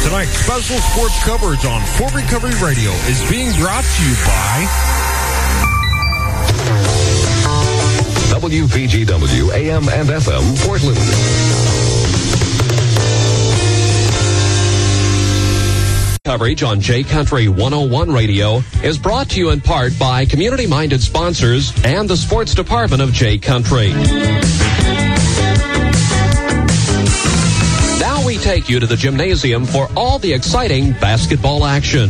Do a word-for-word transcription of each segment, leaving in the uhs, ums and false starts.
Tonight's special sports coverage on Fort Recovery Radio is being brought to you by W P G W A M and F M Portland. Coverage on J Country one oh one Radio is brought to you in part by community-minded sponsors and the sports department of J Country. Now we take you to the gymnasium for all the exciting basketball action.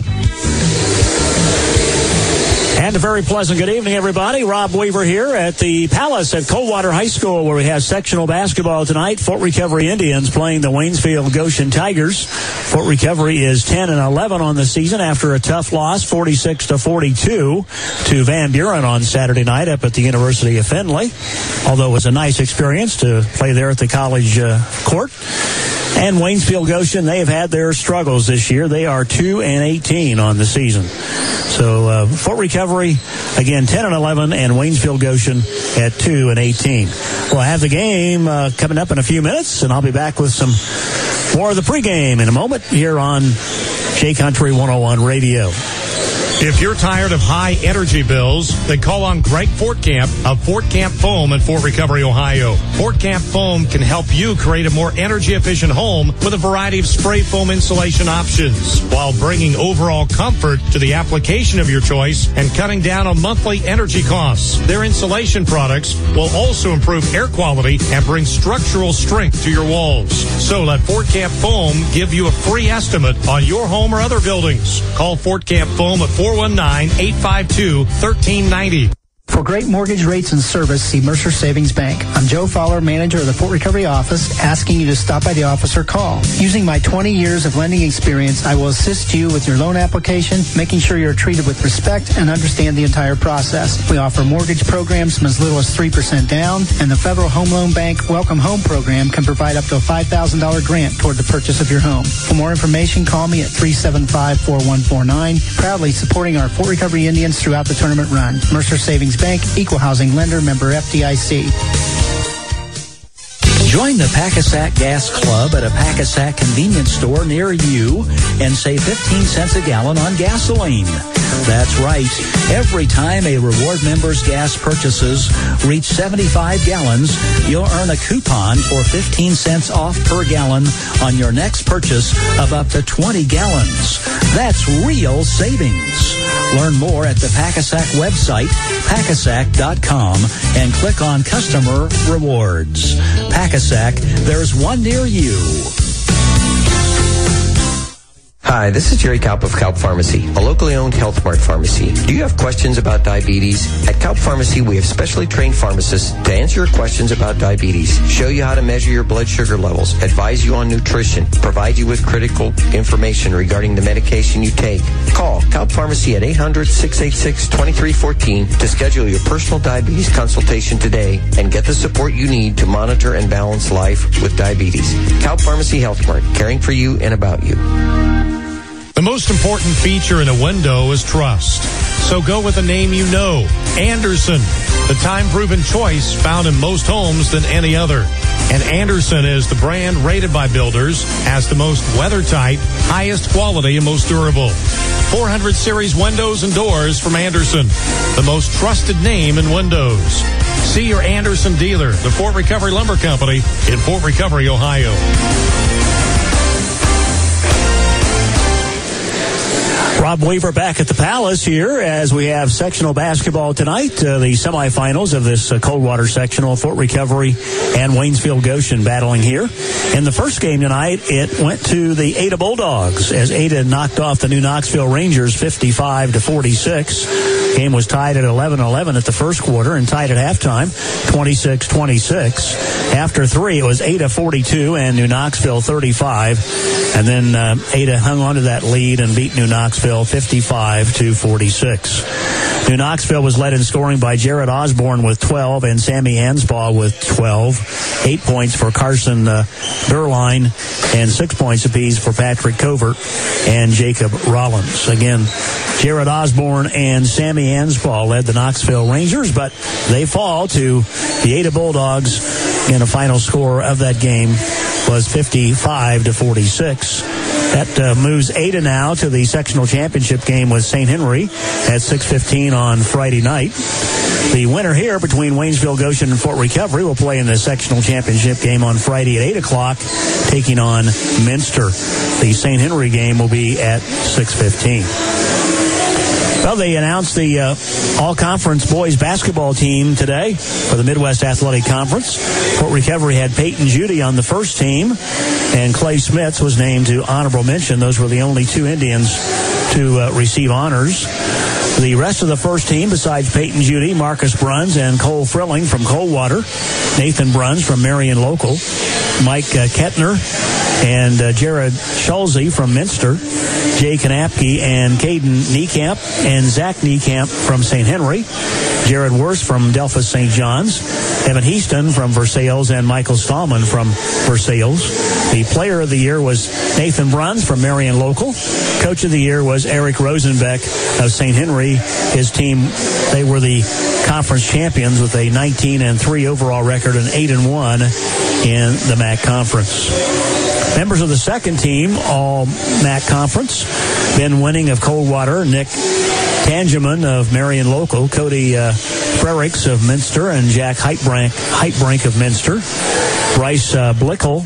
And a very pleasant good evening, everybody. Rob Weaver here at the Palace at Coldwater High School, where we have sectional basketball tonight. Fort Recovery Indians playing the Waynesfield Goshen Tigers. Fort Recovery is ten and eleven on the season after a tough loss, forty-six to forty-two to Van Buren on Saturday night up at the University of Findlay. Although it was a nice experience to play there at the college uh, court. And Waynesfield Goshen, they have had their struggles this year. They are two and eighteen on the season. So uh, Fort Recovery, again, ten and eleven, and Waynesfield Goshen at two and eighteen. We'll have the game uh, coming up in a few minutes, and I'll be back with some more of the pregame in a moment here on J Country one oh one Radio. If you're tired of high energy bills, then call on Greg Fortcamp of Fortcamp Foam in Fort Recovery, Ohio. Fortcamp Foam can help you create a more energy-efficient home with a variety of spray foam insulation options while bringing overall comfort to the application of your choice and cutting down on monthly energy costs. Their insulation products will also improve air quality and bring structural strength to your walls. So let Fortcamp Foam give you a free estimate on your home or other buildings. Call Fortcamp Foam at four one nine, eight five two, one three nine zero. For great mortgage rates and service, see Mercer Savings Bank. I'm Joe Fowler, manager of the Fort Recovery office, asking you to stop by the office or call. Using my twenty years of lending experience, I will assist you with your loan application, making sure you're treated with respect and understand the entire process. We offer mortgage programs from as little as three percent down, and the Federal Home Loan Bank Welcome Home Program can provide up to a five thousand dollars grant toward the purchase of your home. For more information, call me at three seven five, four one four nine. Proudly supporting our Fort Recovery Indians throughout the tournament run. Mercer Savings Bank, Equal Housing Lender, member F D I C. Join the Packasack Gas Club at a Packasack convenience store near you and save fifteen cents a gallon on gasoline. That's right. Every time a reward member's gas purchases reach seventy-five gallons, you'll earn a coupon for fifteen cents off per gallon on your next purchase of up to twenty gallons. That's real savings. Learn more at the Packasack website, packasack dot com, and click on Customer Rewards. Packasack, there's one near you. Hi, this is Jerry Kaup of Kaup Pharmacy, a locally owned Health Mart pharmacy. Do you have questions about diabetes? At Kaup Pharmacy, we have specially trained pharmacists to answer your questions about diabetes, show you how to measure your blood sugar levels, advise you on nutrition, provide you with critical information regarding the medication you take. Call Kaup Pharmacy at eight hundred, six eight six, two three one four to schedule your personal diabetes consultation today and get the support you need to monitor and balance life with diabetes. Kaup Pharmacy Health Mart, caring for you and about you. The most important feature in a window is trust. So go with a name you know, Andersen, the time-proven choice found in most homes than any other. And Andersen is the brand rated by builders as the most weather-tight, highest quality, and most durable. four hundred series windows and doors from Andersen, the most trusted name in windows. See your Andersen dealer, the Fort Recovery Lumber Company in Fort Recovery, Ohio. Rob Weaver back at the Palace here as we have sectional basketball tonight. Uh, the semifinals of this uh, Coldwater sectional, Fort Recovery and Waynesfield Goshen battling here. In the first game tonight, it went to the Ada Bulldogs as Ada knocked off the New Knoxville Rangers fifty-five to forty-six. Game was tied at eleven eleven at the first quarter and tied at halftime twenty-six twenty-six. After three, it was Ada forty-two and New Knoxville thirty-five. And then uh, Ada hung on to that lead and beat New Knoxville fifty-five to forty-six. New Knoxville was led in scoring by Jared Osborne with twelve and Sammy Anspaugh with twelve. Eight points for Carson uh, Durline and six points apiece for Patrick Covert and Jacob Rollins. Again, Jared Osborne and Sammy Anspaugh led the Knoxville Rangers, but they fall to the Ada Bulldogs in a final score of that game, was fifty-five to forty-six. That uh, moves Ada now to the sectional championship game with Saint Henry at six fifteen on Friday night. The winner here between Waynesville Goshen and Fort Recovery will play in the sectional championship game on Friday at eight o'clock, taking on Minster. The Saint Henry game will be at six fifteen. Well, they announced the uh, all-conference boys basketball team today for the Midwest Athletic Conference. Fort Recovery had Peyton Judy on the first team, and Clay Smits was named to honorable mention. Those were the only two Indians to uh, receive honors. The rest of the first team, besides Peyton Judy, Marcus Bruns and Cole Frilling from Coldwater, Nathan Bruns from Marion Local, Mike uh, Kettner and uh, Jared Schulze from Minster, Jay Kanapke and Caden Niekamp, and Zach Niekamp from Saint Henry, Jared Worst from Delphos Saint John's, Evan Heaston from Versailles, and Michael Stallman from Versailles. The player of the year was Nathan Bruns from Marion Local. Coach of the year was Eric Rosenbeck of Saint Henry. His team, they were the conference champions with a nineteen and three overall record and eight and one in the M A C conference. Members of the second team, all M A C conference, Ben Winning of Coldwater, Nick Tangeman of Marion Local, Cody uh, Frericks of Minster, and Jack Heitbrink, Heitbrink of Minster, Bryce uh, Blickel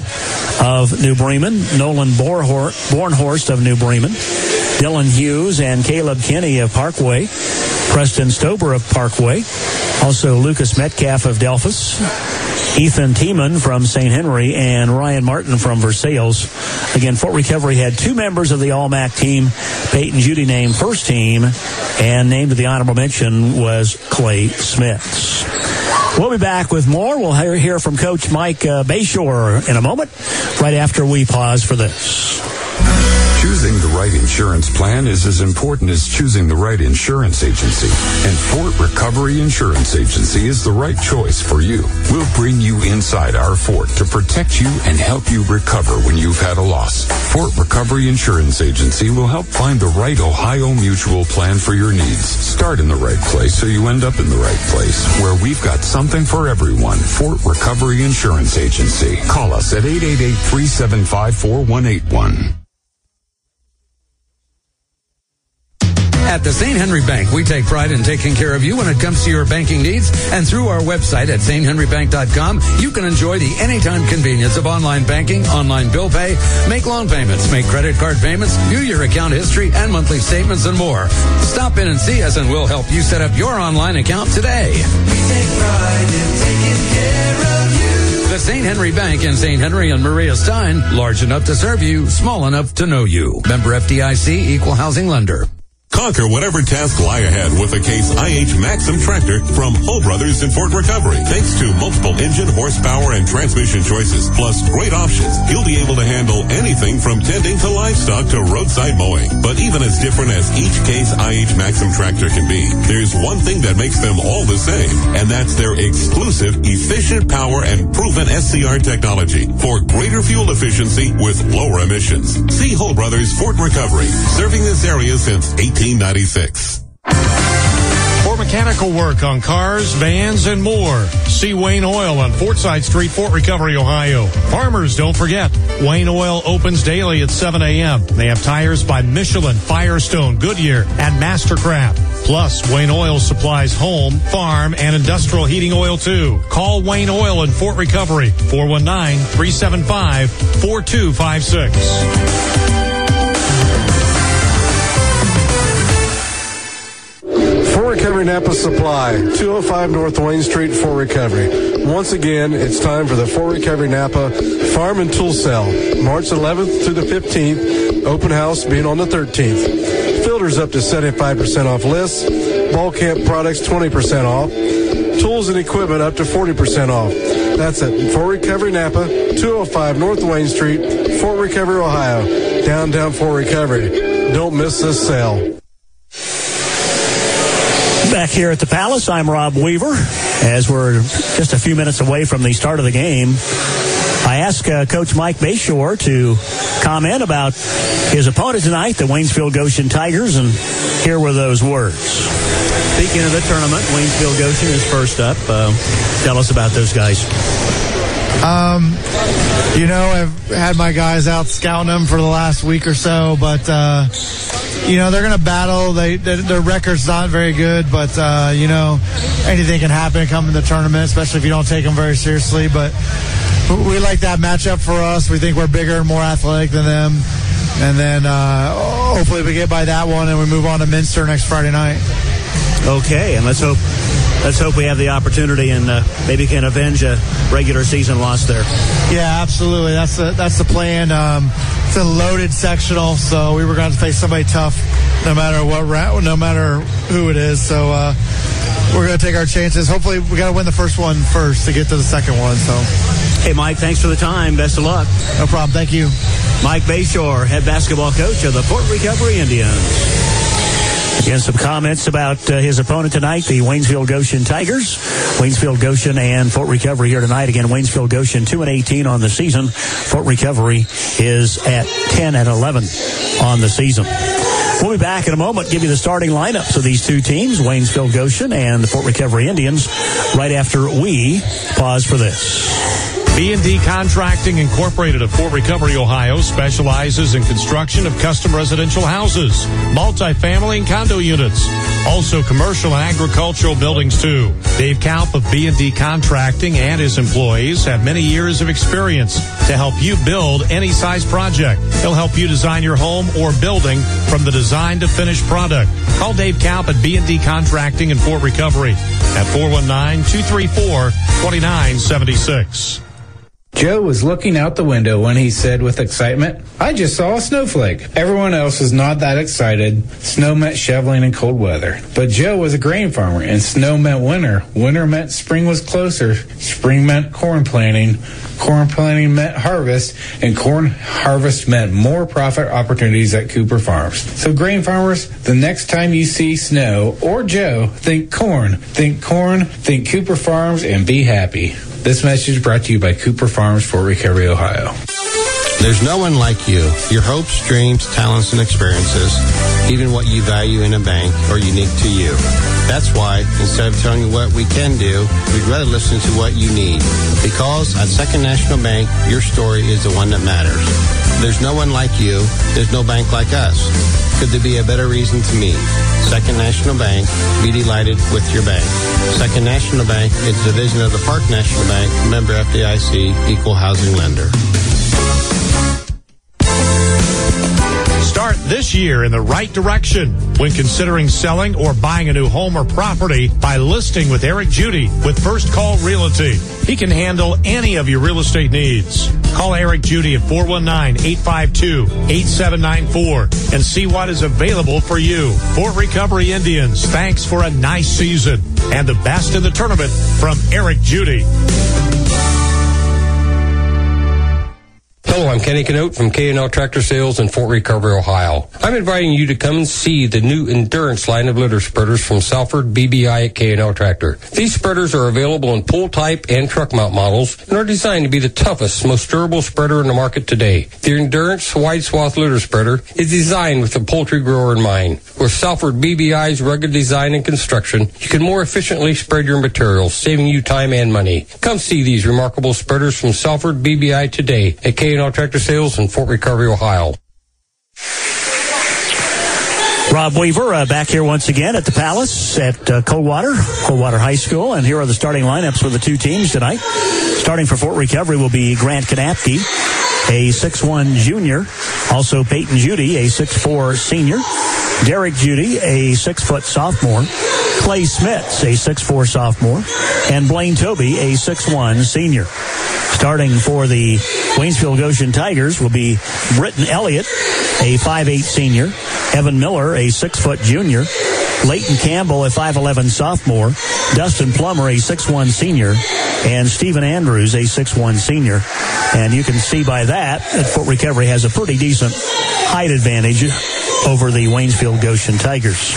of New Bremen, Nolan Borhor- Bornhorst of New Bremen, Dylan Hughes and Caleb Kinney of Parkway, Preston Stober of Parkway, also Lucas Metcalf of Delphos, Ethan Tiemann from Saint Henry, and Ryan Martin from Versailles. Again, Fort Recovery had two members of the All-M A C team. Peyton Judy named first team, and named to the honorable mention was Clay Smits. We'll be back with more. We'll hear, hear from Coach Mike uh, Bayshore in a moment, right after we pause for this. Choosing the right insurance plan is as important as choosing the right insurance agency. And Fort Recovery Insurance Agency is the right choice for you. We'll bring you inside our fort to protect you and help you recover when you've had a loss. Fort Recovery Insurance Agency will help find the right Ohio Mutual plan for your needs. Start in the right place so you end up in the right place, where we've got something for everyone. Fort Recovery Insurance Agency. Call us at eight eight eight, three seven five, four one eight one. At the Saint Henry Bank, we take pride in taking care of you when it comes to your banking needs. And through our website at saint henry bank dot com, you can enjoy the anytime convenience of online banking, online bill pay, make loan payments, make credit card payments, view your account history and monthly statements, and more. Stop in and see us, and we'll help you set up your online account today. We take pride in taking care of you. The Saint Henry Bank in Saint Henry and Maria Stein, large enough to serve you, small enough to know you. Member F D I C, Equal Housing Lender. Conquer whatever tasks lie ahead with a Case I H Maxim tractor from Hull Brothers in Fort Recovery. Thanks to multiple engine, horsepower, and transmission choices, plus great options, you'll be able to handle anything from tending to livestock to roadside mowing. But even as different as each Case I H Maxim tractor can be, there's one thing that makes them all the same, and that's their exclusive, efficient power and proven S C R technology for greater fuel efficiency with lower emissions. See Hull Brothers Fort Recovery, serving this area since eighteen ninety-six. For mechanical work on cars, vans, and more, see Wayne Oil on Fortside Street, Fort Recovery, Ohio. Farmers, don't forget, Wayne Oil opens daily at seven a.m. They have tires by Michelin, Firestone, Goodyear, and Mastercraft. Plus, Wayne Oil supplies home, farm, and industrial heating oil, too. Call Wayne Oil in Fort Recovery, four one nine, three seven five, four two five six. Fort Recovery Napa Supply, two oh five North Wayne Street, Fort Recovery. Once again, it's time for the Fort Recovery Napa Farm and Tool Sale, March eleventh through the fifteenth, open house being on the thirteenth. Filters up to seventy-five percent off lists, ball camp products twenty percent off, tools and equipment up to forty percent off. That's at Fort Recovery Napa, two oh five North Wayne Street, Fort Recovery, Ohio, downtown Fort Recovery. Don't miss this sale. Back here at the Palace, I'm Rob Weaver. As we're just a few minutes away from the start of the game, I asked uh, Coach Mike Bayshore to comment about his opponent tonight, the Waynesville Goshen Tigers, and here were those words. Speaking of the tournament, Waynesville Goshen is first up. Uh, tell us about those guys. Um, you know, I've had my guys out scouting them for the last week or so, but, uh, you know, they're going to battle. They, they, their record's not very good, but, uh, you know, anything can happen come in the tournament, especially if you don't take them very seriously. But we like that matchup for us. We think we're bigger and more athletic than them. And then uh, hopefully we get by that one and we move on to Minster next Friday night. Okay, and let's hope let's hope we have the opportunity and uh, maybe can avenge a regular season loss there. Yeah, absolutely. That's the, that's the plan. Um, it's a loaded sectional, so we were going to face somebody tough no matter what round, no matter who it is. So uh, we're going to take our chances. Hopefully we got to win the first one first to get to the second one. So, hey, Mike, thanks for the time. Best of luck. No problem. Thank you. Mike Bayshore, head basketball coach of the Fort Recovery Indians. Again, some comments about uh, his opponent tonight, the Waynesfield Goshen Tigers. Waynesfield Goshen and Fort Recovery here tonight. Again, Waynesfield Goshen two and eighteen on the season. Fort Recovery is at ten and eleven on the season. We'll be back in a moment, give you the starting lineups of these two teams, Waynesfield Goshen and the Fort Recovery Indians, right after we pause for this. B and D Contracting Incorporated of Fort Recovery, Ohio, specializes in construction of custom residential houses, multifamily and condo units, also commercial and agricultural buildings too. Dave Kaup of B and D Contracting and his employees have many years of experience to help you build any size project. He'll help you design your home or building from the design to finished product. Call Dave Kaup at B and D Contracting in Fort Recovery at four one nine, two three four, two nine seven six. Joe was looking out the window when he said with excitement, "I just saw a snowflake." Everyone else was not that excited. Snow meant shoveling in cold weather. But Joe was a grain farmer, and snow meant winter. Winter meant spring was closer. Spring meant corn planting. Corn planting meant harvest, and corn harvest meant more profit opportunities at Cooper Farms. So grain farmers, the next time you see snow or Joe, think corn. Think corn, think Cooper Farms, and be happy. This message is brought to you by Cooper Farms, Fort Recovery, Ohio. There's no one like you. Your hopes, dreams, talents, and experiences, even what you value in a bank, are unique to you. That's why, instead of telling you what we can do, we'd rather listen to what you need. Because at Second National Bank, your story is the one that matters. There's no one like you. There's no bank like us. Could there be a better reason to meet? Second National Bank, be delighted with your bank. Second National Bank is a division of the Park National Bank, member F D I C, equal housing lender. Start this year in the right direction when considering selling or buying a new home or property by listing with Eric Judy with First Call Realty. He can handle any of your real estate needs. Call Eric Judy at four one nine, eight five two, eight seven nine four and see what is available for you. Fort Recovery Indians, thanks for a nice season and the best in the tournament from Eric Judy. Hello, I'm Kenny Canote from K and L Tractor Sales in Fort Recovery, Ohio. I'm inviting you to come and see the new Endurance line of litter spreaders from Salford B B I at K and L Tractor. These spreaders are available in pull type and truck mount models and are designed to be the toughest, most durable spreader in the market today. The Endurance wide swath litter spreader is designed with the poultry grower in mind. With Salford B B I's rugged design and construction, you can more efficiently spread your materials, saving you time and money. Come see these remarkable spreaders from Salford B B I today at K and L Tractor Sales in Fort Recovery, Ohio. Rob Weaver uh, back here once again at the Palace at uh, Coldwater, Coldwater High School. And here are the starting lineups for the two teams tonight. Starting for Fort Recovery will be Grant Kanapke, a six one junior. Also Peyton Judy, a six four senior. Derek Judy, a six foot sophomore. Clay Smits, a six four sophomore. And Blaine Toby, a six one senior. Starting for the Waynesfield Goshen Tigers will be Britton Elliott, a five eight senior. Evan Miller, a six foot junior. Leighton Campbell, a five eleven sophomore. Dustin Plummer, a six one senior. And Stephen Andrews, a six one senior. And you can see by that that Fort Recovery has a pretty decent height advantage over the Waynesfield Goshen Tigers.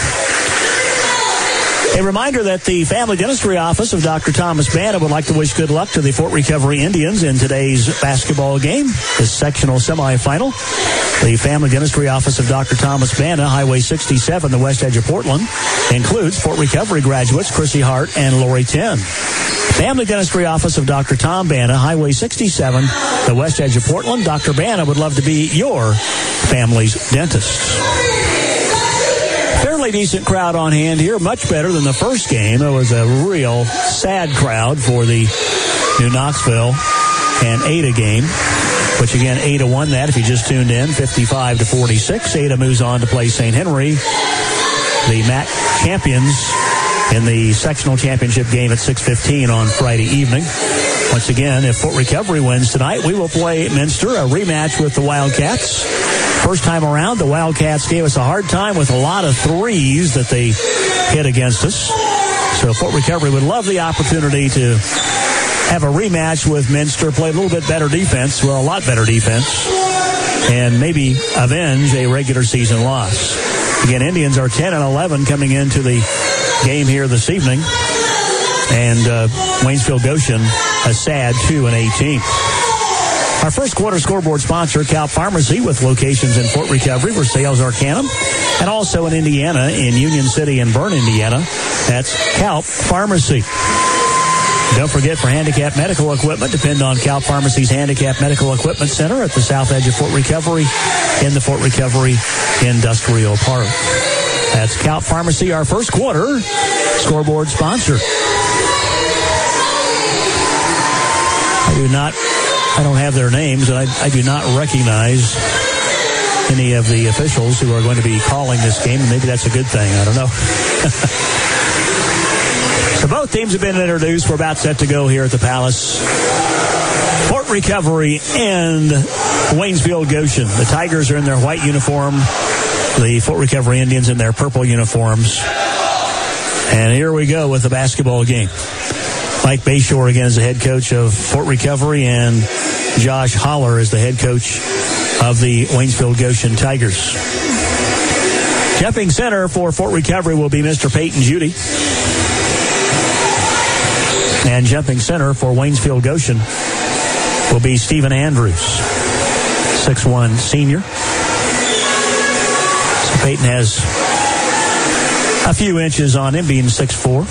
A reminder that the Family Dentistry Office of Doctor Thomas Banna would like to wish good luck to the Fort Recovery Indians in today's basketball game, this sectional semifinal. The Family Dentistry Office of Doctor Thomas Banna, Highway sixty-seven, the west edge of Portland, includes Fort Recovery graduates Chrissy Hart and Lori Tin. Family Dentistry Office of Doctor Tom Bana, Highway sixty-seven, the west edge of Portland. Doctor Bana would love to be your family's dentist. Fairly decent crowd on hand here, much better than the first game. It was a real sad crowd for the New Knoxville and Ada game, which again, Ada won that if you just tuned in, fifty-five to forty-six. Ada moves on to play Saint Henry, the M A C champions, in the sectional championship game at six fifteen on Friday evening. Once again, if Fort Recovery wins tonight, we will play Minster, a rematch with the Wildcats. First time around, the Wildcats gave us a hard time with a lot of threes that they hit against us. So Fort Recovery would love the opportunity to have a rematch with Minster, play a little bit better defense, well, a lot better defense, and maybe avenge a regular season loss. Again, Indians are ten and eleven coming into the game here this evening, and uh, Waynesville Goshen a sad two and eighteen. Our first quarter scoreboard sponsor, Calp Pharmacy, with locations in Fort Recovery, Versailles, Arcanum, and also in Indiana, in Union City and Bern, Indiana. That's Calp Pharmacy. Don't forget, for handicapped medical equipment, depend on Calp Pharmacy's Handicapped Medical Equipment Center at the south edge of Fort Recovery in the Fort Recovery Industrial Park. That's Calp Pharmacy, our first quarter scoreboard sponsor. I do not, I don't have their names, and I, I do not recognize any of the officials who are going to be calling this game. Maybe that's a good thing. I don't know. So both teams have been introduced. We're about set to go here at the Palace. Fort Recovery and Waynesville Goshen. The Tigers are in their white uniform. The Fort Recovery Indians in their purple uniforms. And here we go with the basketball game. Mike Bayshore again is the head coach of Fort Recovery, and Josh Holler is the head coach of the Waynesville Goshen Tigers. Jumping center for Fort Recovery will be Mister Peyton Judy. And jumping center for Waynesville Goshen will be Stephen Andrews, six one senior. So Peyton has a few inches on him, being six four.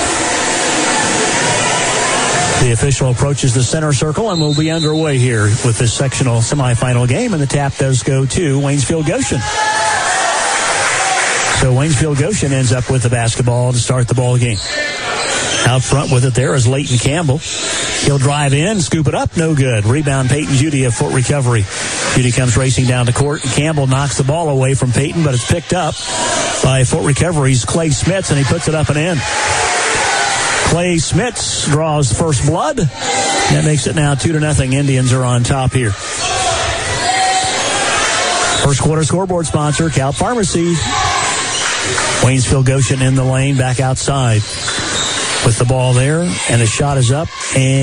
The official approaches the center circle, and we'll be underway here with this sectional semifinal game, and the tap does go to Waynesville Goshen. So Waynesville Goshen ends up with the basketball to start the ball game. Out front with it there is Leighton Campbell. He'll drive in, scoop it up, no good. Rebound, Peyton Judy of Fort Recovery. Judy comes racing down the court. Campbell knocks the ball away from Peyton, but it's picked up by Fort Recovery's Clay Smits, and he puts it up and in. Clay Smits draws first blood. That makes it now two to nothing. Indians are on top here. First quarter scoreboard sponsor, Calp Pharmacy. Waynesville Goshen in the lane, back outside with the ball there, and the shot is up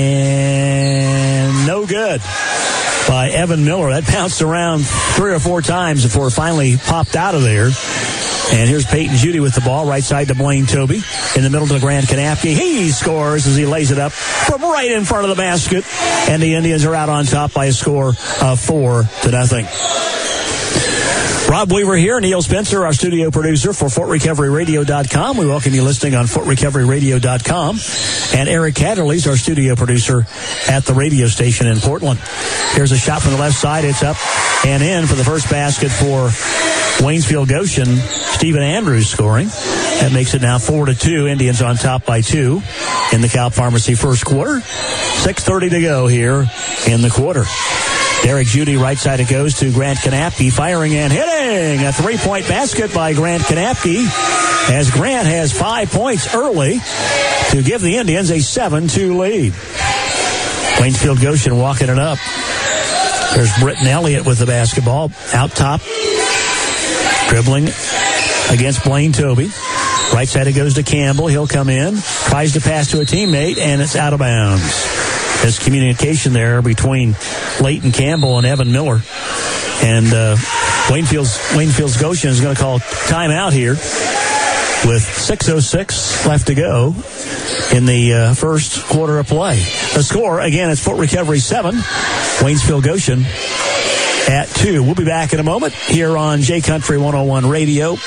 and no good by Evan Miller. That bounced around three or four times before it finally popped out of there. And here's Peyton Judy with the ball, right side to Blaine Toby. In the middle to Grant Kanapke. He scores as he lays it up from right in front of the basket. And the Indians are out on top by a score of four to nothing. Rob Weaver here, Neil Spencer, our studio producer for Fort Recovery Radio dot com. We welcome you listening on Fort Recovery Radio dot com. And Eric Catterley's our studio producer at the radio station in Portland. Here's a shot from the left side. It's up and in for the first basket for Waynesville Goshen. Stephen Andrews scoring. That makes it now four to two. Indians on top by two in the Calp Pharmacy first quarter. six thirty to go here in the quarter. Derek Judy, right side it goes to Grant Kanapke, firing and hitting. A three-point basket by Grant Kanapke, as Grant has five points early to give the Indians a seven two lead. Waynesville Goshen walking it up. There's Britton Elliott with the basketball. Out top, dribbling against Blaine Toby. Right side it goes to Campbell. He'll come in, tries to pass to a teammate, and it's out of bounds. There's communication there between Leighton Campbell and Evan Miller. And uh, Waynefield's, Waynefield's Goshen is going to call timeout here with six oh six left to go in the uh, first quarter of play. The score, again, it's Fort Recovery seven, Waynesville Goshen at two. We'll be back in a moment here on J Country one oh one Radio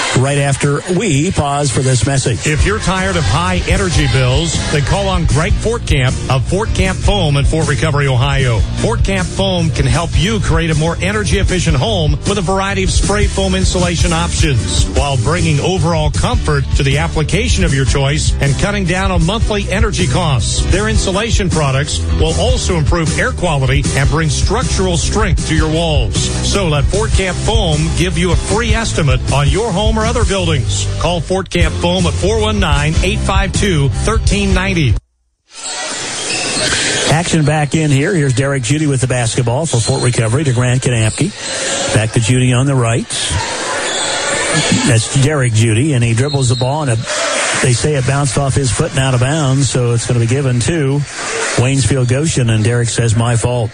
right after we pause for this message. If you're tired of high energy bills, then call on Greg Fortcamp of Fort Camp Foam in Fort Recovery, Ohio. Fort Camp Foam can help you create a more energy-efficient home with a variety of spray foam insulation options while bringing overall comfort to the application of your choice and cutting down on monthly energy costs. Their insulation products will also improve air quality and bring structural strength to your walls. So let Fort Camp Foam give you a free estimate on your home or other buildings. Call Fort Camp Foam at four one nine, eight five two, one three nine zero. Action back in here. Here's Derek Judy with the basketball for Fort Recovery to Grant Kanapke. Back to Judy on the right. That's Derek Judy, and he dribbles the ball, and a, they say it bounced off his foot and out of bounds, so it's going to be given to Waynesfield Goshen, and Derek says, my fault.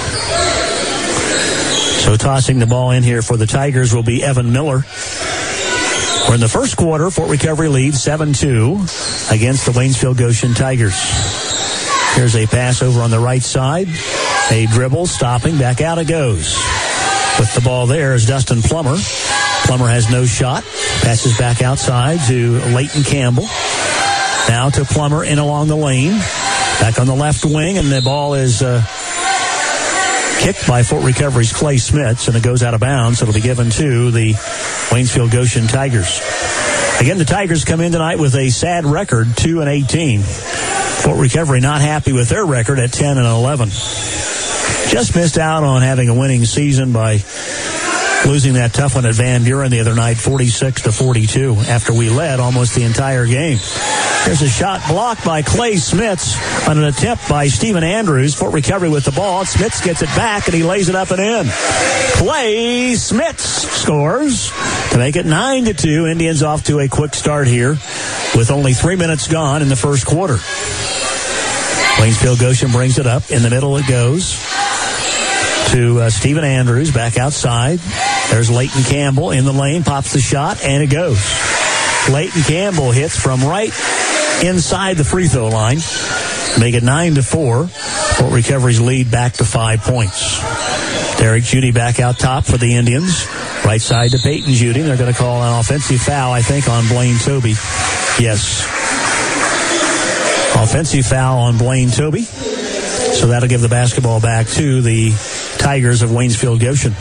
So tossing the ball in here for the Tigers will be Evan Miller. We're in the first quarter. Fort Recovery leads seven two against the Waynesfield Goshen Tigers. Here's a pass over on the right side. A dribble, stopping, back out it goes. With the ball there is Dustin Plummer. Plummer has no shot. Passes back outside to Leighton Campbell. Now to Plummer in along the lane. Back on the left wing, and the ball is uh, kicked by Fort Recovery's Clay Smits, and it goes out of bounds. It'll be given to the Waynesfield Goshen Tigers. Again, the Tigers come in tonight with a sad record, two and eighteen. Fort Recovery not happy with their record at ten and eleven. Just missed out on having a winning season by losing that tough one at Van Buren the other night, forty-six to forty-two, after we led almost the entire game. There's a shot blocked by Clay Smits on an attempt by Stephen Andrews. Fort Recovery with the ball. Smits gets it back, and he lays it up and in. Clay Smits scores to make it nine to two. Indians off to a quick start here with only three minutes gone in the first quarter. Waynesfield Goshen brings it up. In the middle it goes to uh, Stephen Andrews, back outside. There's Leighton Campbell in the lane, pops the shot, and it goes. Leighton Campbell hits from right inside the free throw line. Make it nine to four. Fort Recovery's lead back to five points. Derek Judy back out top for the Indians. Right side to Peyton Judy. They're going to call an offensive foul, I think, on Blaine Toby. Yes. Offensive foul on Blaine Toby. So that'll give the basketball back to the Tigers of Waynesfield Goshen.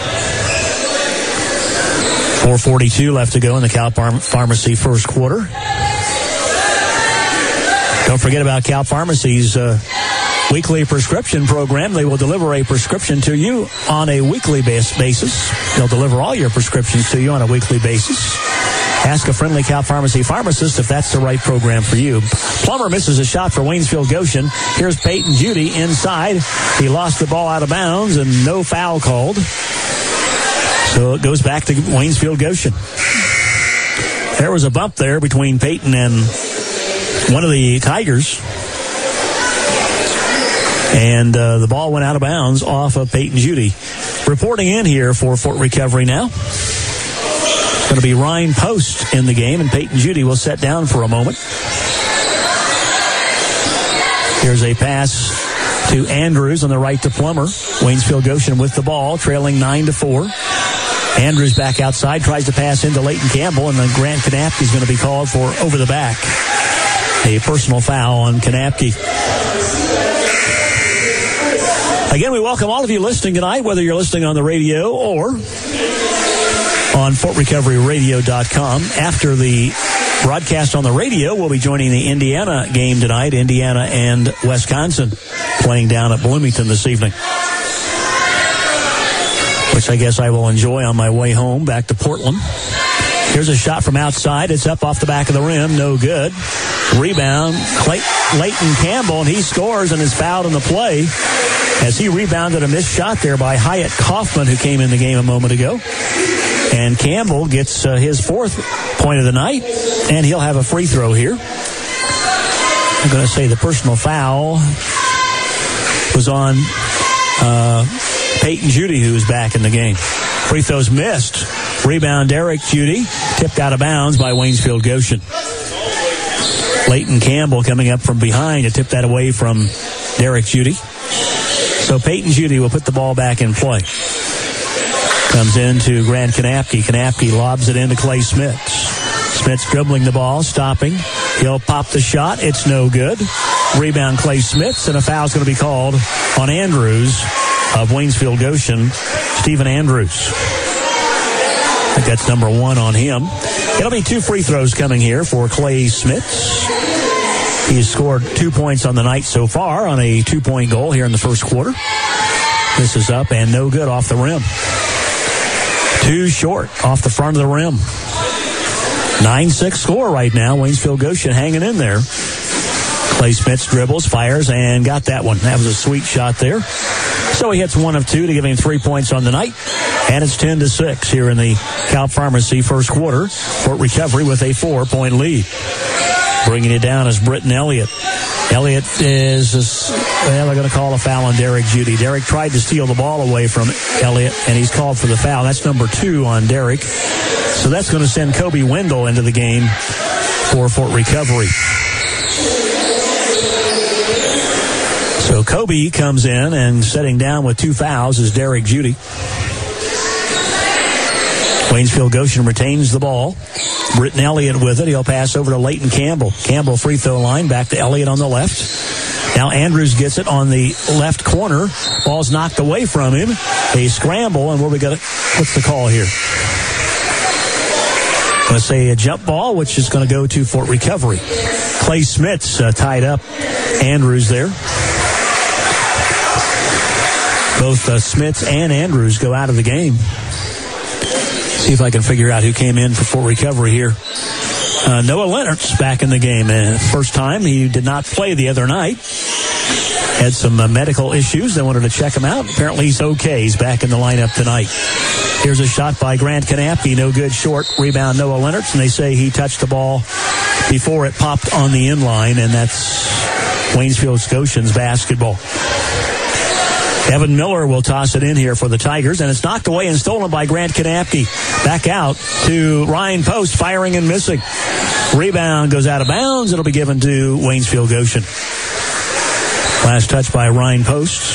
four forty-two left to go in the Cal Pharmacy first quarter. Don't forget about Cal Pharmacy's uh, weekly prescription program. They will deliver a prescription to you on a weekly base basis. They'll deliver all your prescriptions to you on a weekly basis. Ask a friendly Cal Pharmacy pharmacist if that's the right program for you. Plummer misses a shot for Waynesfield Goshen. Here's Peyton Judy inside. He lost the ball out of bounds and no foul called. So it goes back to Waynesfield Goshen. There was a bump there between Peyton and one of the Tigers. And uh, the ball went out of bounds off of Peyton Judy. Reporting in here for Fort Recovery now. It's going to be Ryan Post in the game, and Peyton Judy will sit down for a moment. Here's a pass to Andrews on the right to Plummer. Waynesfield Goshen with the ball, trailing nine to four. Andrews back outside, tries to pass into Leighton Campbell, and then Grant Kanapke is going to be called for over the back. A personal foul on Kanapke. Again, we welcome all of you listening tonight, whether you're listening on the radio or on Fort Recovery Radio dot com. After the broadcast on the radio, we'll be joining the Indiana game tonight, Indiana and Wisconsin playing down at Bloomington this evening, which I guess I will enjoy on my way home back to Portland. Here's a shot from outside. It's up off the back of the rim. No good. Rebound, Clay- Leighton Campbell, and he scores and is fouled in the play as he rebounded a missed shot there by Hyatt Kaufman, who came in the game a moment ago. And Campbell gets uh, his fourth point of the night, and he'll have a free throw here. I'm going to say the personal foul was on uh, Peyton Judy, who's back in the game. Free throws missed. Rebound, Derek Judy, tipped out of bounds by Waynesfield Goshen. Leighton Campbell coming up from behind to tip that away from Derek Judy. So Peyton Judy will put the ball back in play. Comes into Grant Kanapke. Kanapke lobs it into Clay Smits. Smits dribbling the ball, stopping. He'll pop the shot. It's no good. Rebound Clay Smits, and a foul's going to be called on Andrews of Waynesfield Goshen, Stephen Andrews. I think that's number one on him. It'll be two free throws coming here for Clay Smits. He's scored two points on the night so far on a two-point goal here in the first quarter. This is up and no good off the rim. Too short off the front of the rim. nine six score right now. Waynesfield Goshen hanging in there. Clay Smits dribbles, fires, and got that one. That was a sweet shot there. So he hits one of two to give him three points on the night. And it's ten to six here in the Cal Pharmacy first quarter. Fort Recovery with a four-point lead. Bringing it down is Britton Elliott. Elliott is, well, they're going to call a foul on Derek Judy. Derek tried to steal the ball away from Elliott, and he's called for the foul. That's number two on Derek. So that's going to send Kobe Wendell into the game for Fort Recovery. So Kobe comes in, and sitting down with two fouls is Derek Judy. Waynesfield Goshen retains the ball. Britton Elliott with it. He'll pass over to Leighton Campbell. Campbell free throw line. Back to Elliott on the left. Now Andrews gets it on the left corner. Ball's knocked away from him. A scramble, and what we got? What's the call here? I'm going to say a jump ball, which is going to go to Fort Recovery. Clay Smits uh, tied up Andrews there. Both uh, Smits and Andrews go out of the game. See if I can figure out who came in for Fort Recovery here. Uh, Noah Leonard's back in the game. Uh, first time. He did not play the other night. Had some uh, medical issues. They wanted to check him out. Apparently he's okay. He's back in the lineup tonight. Here's a shot by Grant Kanapke. No good. Short rebound Noah Leonard's. And they say he touched the ball before it popped on the inline. And that's Waynesfield Goshen's basketball. Evan Miller will toss it in here for the Tigers, and it's knocked away and stolen by Grant Kanapke. Back out to Ryan Post, firing and missing. Rebound goes out of bounds. It'll be given to Waynesfield Goshen. Last touch by Ryan Post.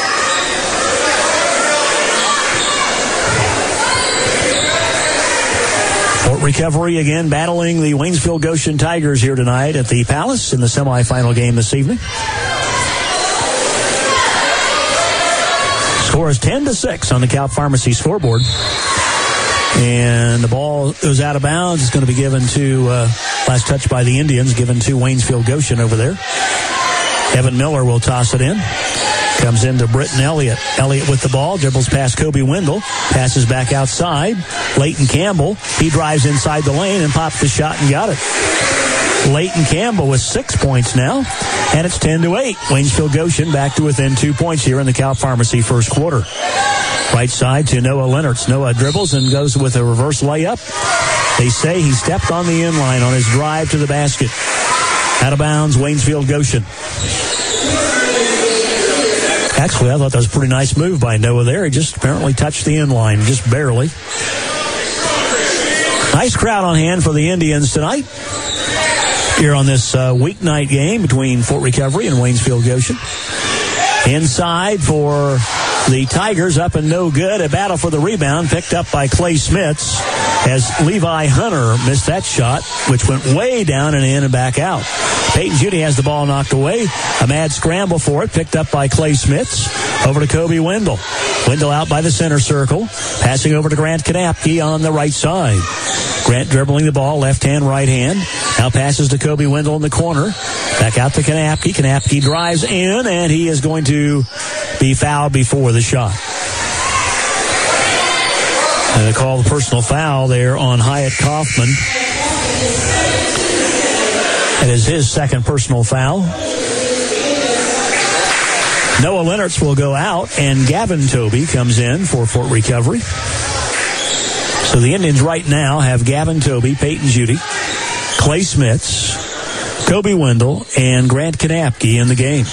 Fort Recovery again battling the Waynesfield Goshen Tigers here tonight at the Palace in the semifinal game this evening. Score is ten to six on the Cal Pharmacy scoreboard. And the ball goes out of bounds. It's going to be given to, uh, last touch by the Indians, given to Waynesfield Goshen over there. Evan Miller will toss it in. Comes into Britton Elliott. Elliott with the ball, dribbles past Kobe Wendell, passes back outside. Leighton Campbell, he drives inside the lane and pops the shot and got it. Leighton Campbell with six points now, and it's ten to eight. Waynesfield Goshen back to within two points here in the Cal Pharmacy first quarter. Right side to Noah Leonards. Noah dribbles and goes with a reverse layup. They say he stepped on the inline on his drive to the basket. Out of bounds, Waynesfield Goshen. Actually, I thought that was a pretty nice move by Noah there. He just apparently touched the inline, just barely. Nice crowd on hand for the Indians tonight here on this uh, weeknight game between Fort Recovery and Waynesfield Goshen. Inside for the Tigers, up and no good. A battle for the rebound picked up by Clay Smits as Levi Hunter missed that shot, which went way down and in and back out. Peyton Judy has the ball knocked away. A mad scramble for it, picked up by Clay Smits. Over to Kobe Wendell. Wendell out by the center circle. Passing over to Grant Kanapke on the right side. Grant dribbling the ball, left hand, right hand. Now passes to Kobe Wendell in the corner. Back out to Kanapke. Kanapke drives in, and he is going to be fouled before the shot. And they call the personal foul there on Hyatt Kaufman. It is his second personal foul. Noah Leonards will go out, and Gavin Toby comes in for Fort Recovery. So the Indians right now have Gavin Toby, Peyton Judy, Clay Smits, Kobe Wendell, and Grant Kanapke in the game.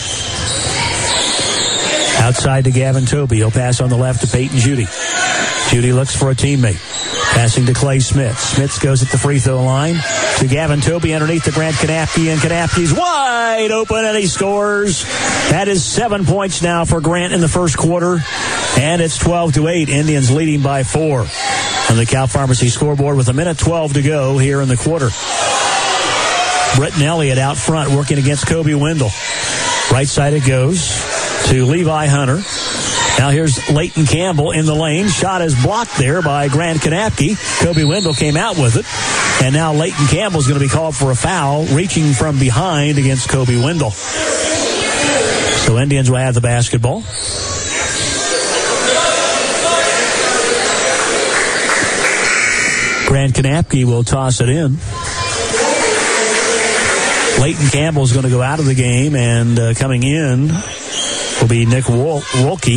Outside to Gavin Toby. He'll pass on the left to Peyton Judy. Judy looks for a teammate. Passing to Clay Smith. Smith goes at the free throw line to Gavin Toby underneath the Grant Kanapke, and Kanapke's wide open, and he scores. That is seven points now for Grant in the first quarter, and it's twelve to eight. Indians leading by four on the Cal Pharmacy scoreboard with a minute twelve to go here in the quarter. Britton Elliott out front working against Kobe Wendell. Right side it goes to Levi Hunter. Now here's Leighton Campbell in the lane. Shot is blocked there by Grant Kanapke. Kobe Wendell came out with it. And now Leighton Campbell's going to be called for a foul, reaching from behind against Kobe Wendell. So Indians will have the basketball. Grant Kanapke will toss it in. Leighton Campbell's going to go out of the game, and uh, coming in will be Nick Wol- Wolke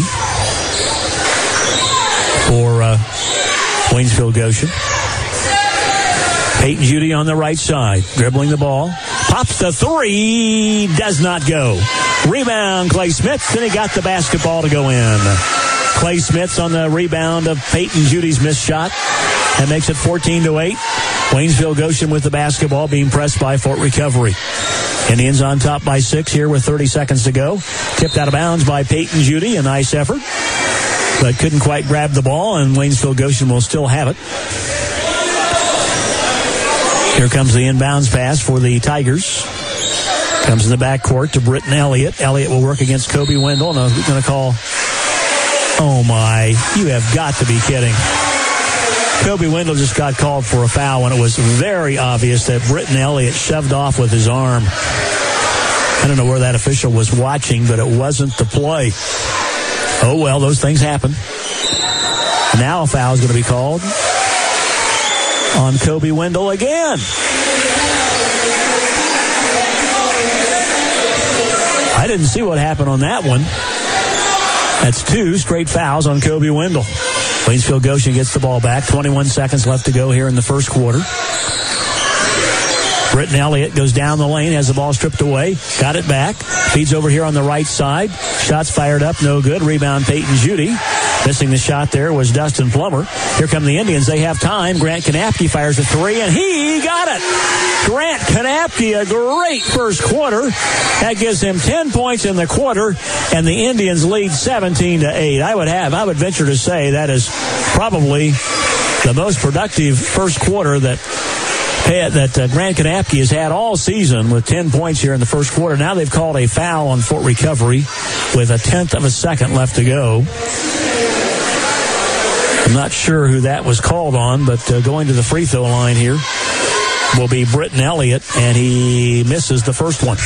for uh, Waynesville Goshen. Peyton Judy on the right side, dribbling the ball. Pops the three, does not go. Rebound, Clay Smith, then he got the basketball to go in. Clay Smith's on the rebound of Peyton Judy's missed shot. That makes it fourteen to eight. Waynesville Goshen with the basketball being pressed by Fort Recovery. Indians on top by six here with thirty seconds to go. Tipped out of bounds by Peyton Judy. A nice effort, but couldn't quite grab the ball, and Waynesville Goshen will still have it. Here comes the inbounds pass for the Tigers. Comes in the backcourt to Britton Elliott. Elliott will work against Kobe Wendell. No, he's going to call. Oh, my. You have got to be kidding. Kobe Wendell just got called for a foul when it was very obvious that Britton Elliott shoved off with his arm. I don't know where that official was watching, but it wasn't the play. Oh, well, those things happen. Now a foul is going to be called on Kobe Wendell again. I didn't see what happened on that one. That's two straight fouls on Kobe Wendell. Waynesville Goshen gets the ball back. twenty-one seconds left to go here in the first quarter. Britton Elliott goes down the lane, has the ball stripped away, got it back, feeds over here on the right side. Shots fired up, no good. Rebound, Peyton Judy. Missing the shot there was Dustin Plummer. Here come the Indians. They have time. Grant Kanapke fires a three, and he got it. Grant Kanapke, a great first quarter. That gives him ten points in the quarter, and the Indians lead seventeen to eight. I would have, I would venture to say that is probably the most productive first quarter that that uh, Grant Kanapke has had all season, with ten points here in the first quarter. Now they've called a foul on Fort Recovery with a tenth of a second left to go. I'm not sure who that was called on, but uh, going to the free throw line here will be Britton Elliott, and he misses the first one.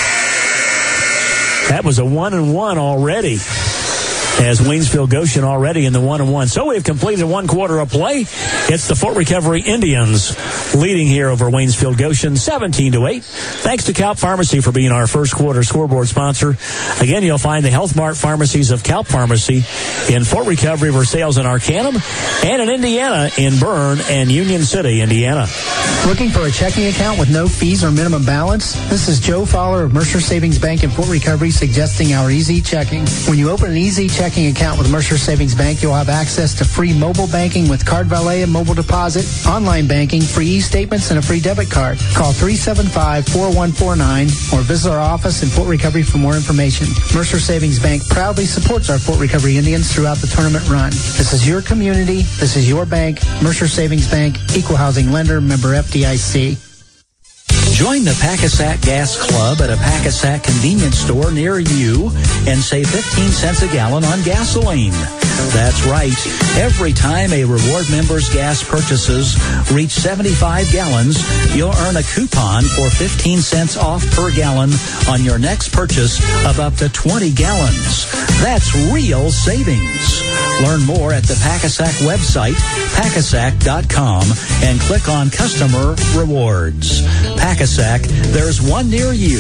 That was a one and one already, as Waynesville Goshen already in the one and one. So we've completed one quarter of play. It's the Fort Recovery Indians leading here over Waynesville Goshen seventeen to eight. Thanks to Calp Pharmacy for being our first quarter scoreboard sponsor. Again, you'll find the Health Mart pharmacies of Calp Pharmacy in Fort Recovery, Versailles, and Arcanum, and in Indiana in Bern and Union City, Indiana. Looking for a checking account with no fees or minimum balance? This is Joe Fowler of Mercer Savings Bank in Fort Recovery suggesting our Easy Checking. When you open an Easy Checking account with Mercer Savings Bank, you'll have access to free mobile banking with card valet and mobile deposit, online banking, free e-statements, and a free debit card. Call three seven five, four one four nine or visit our office in Fort Recovery for more information. Mercer Savings Bank proudly supports our Fort Recovery Indians throughout the tournament run. This is your community. This is your bank. Mercer Savings Bank, Equal Housing Lender, member F D I C. Join the Pack-A-Sack Gas Club at a Pack-A-Sack convenience store near you and save fifteen cents a gallon on gasoline. That's right. Every time a Reward member's gas purchases reach seventy-five gallons, you'll earn a coupon for fifteen cents off per gallon on your next purchase of up to twenty gallons. That's real savings. Learn more at the Pack-A-Sack website, pack a sack dot com, and click on Customer Rewards. Pack-A-Sack, there's one near you.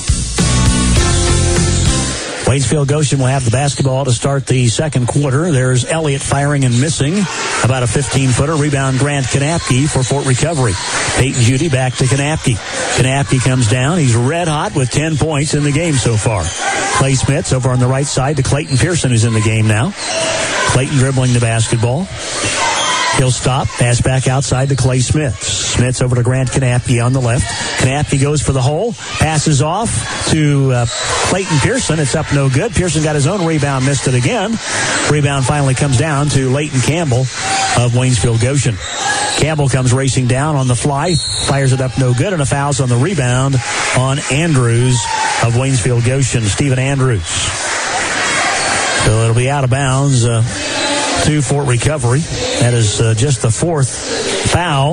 Waynesville Goshen will have the basketball to start the second quarter. There's Elliott firing and missing. About a fifteen-footer. Rebound, Grant Kanapke for Fort Recovery. Peyton Judy back to Kanapke. Kanapke comes down. He's red hot with ten points in the game so far. Clay Smith's over on the right side to Clayton Pearson, who's in the game now. Clayton dribbling the basketball. He'll stop, pass back outside to Clay Smith. Smith's over to Grant Kanapke on the left. Kanapke goes for the hole, passes off to uh, Clayton Pearson. It's up no good. Pearson got his own rebound, missed it again. Rebound finally comes down to Leighton Campbell of Waynesfield Goshen. Campbell comes racing down on the fly, fires it up no good, and a foul's on the rebound on Andrews of Waynesfield Goshen, Stephen Andrews. So it'll be out of bounds uh, to Fort Recovery. That is uh, just the fourth foul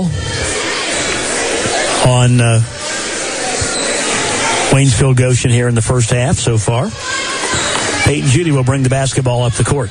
on uh, Waynesfield Goshen here in the first half so far. Peyton Judy will bring the basketball up the court.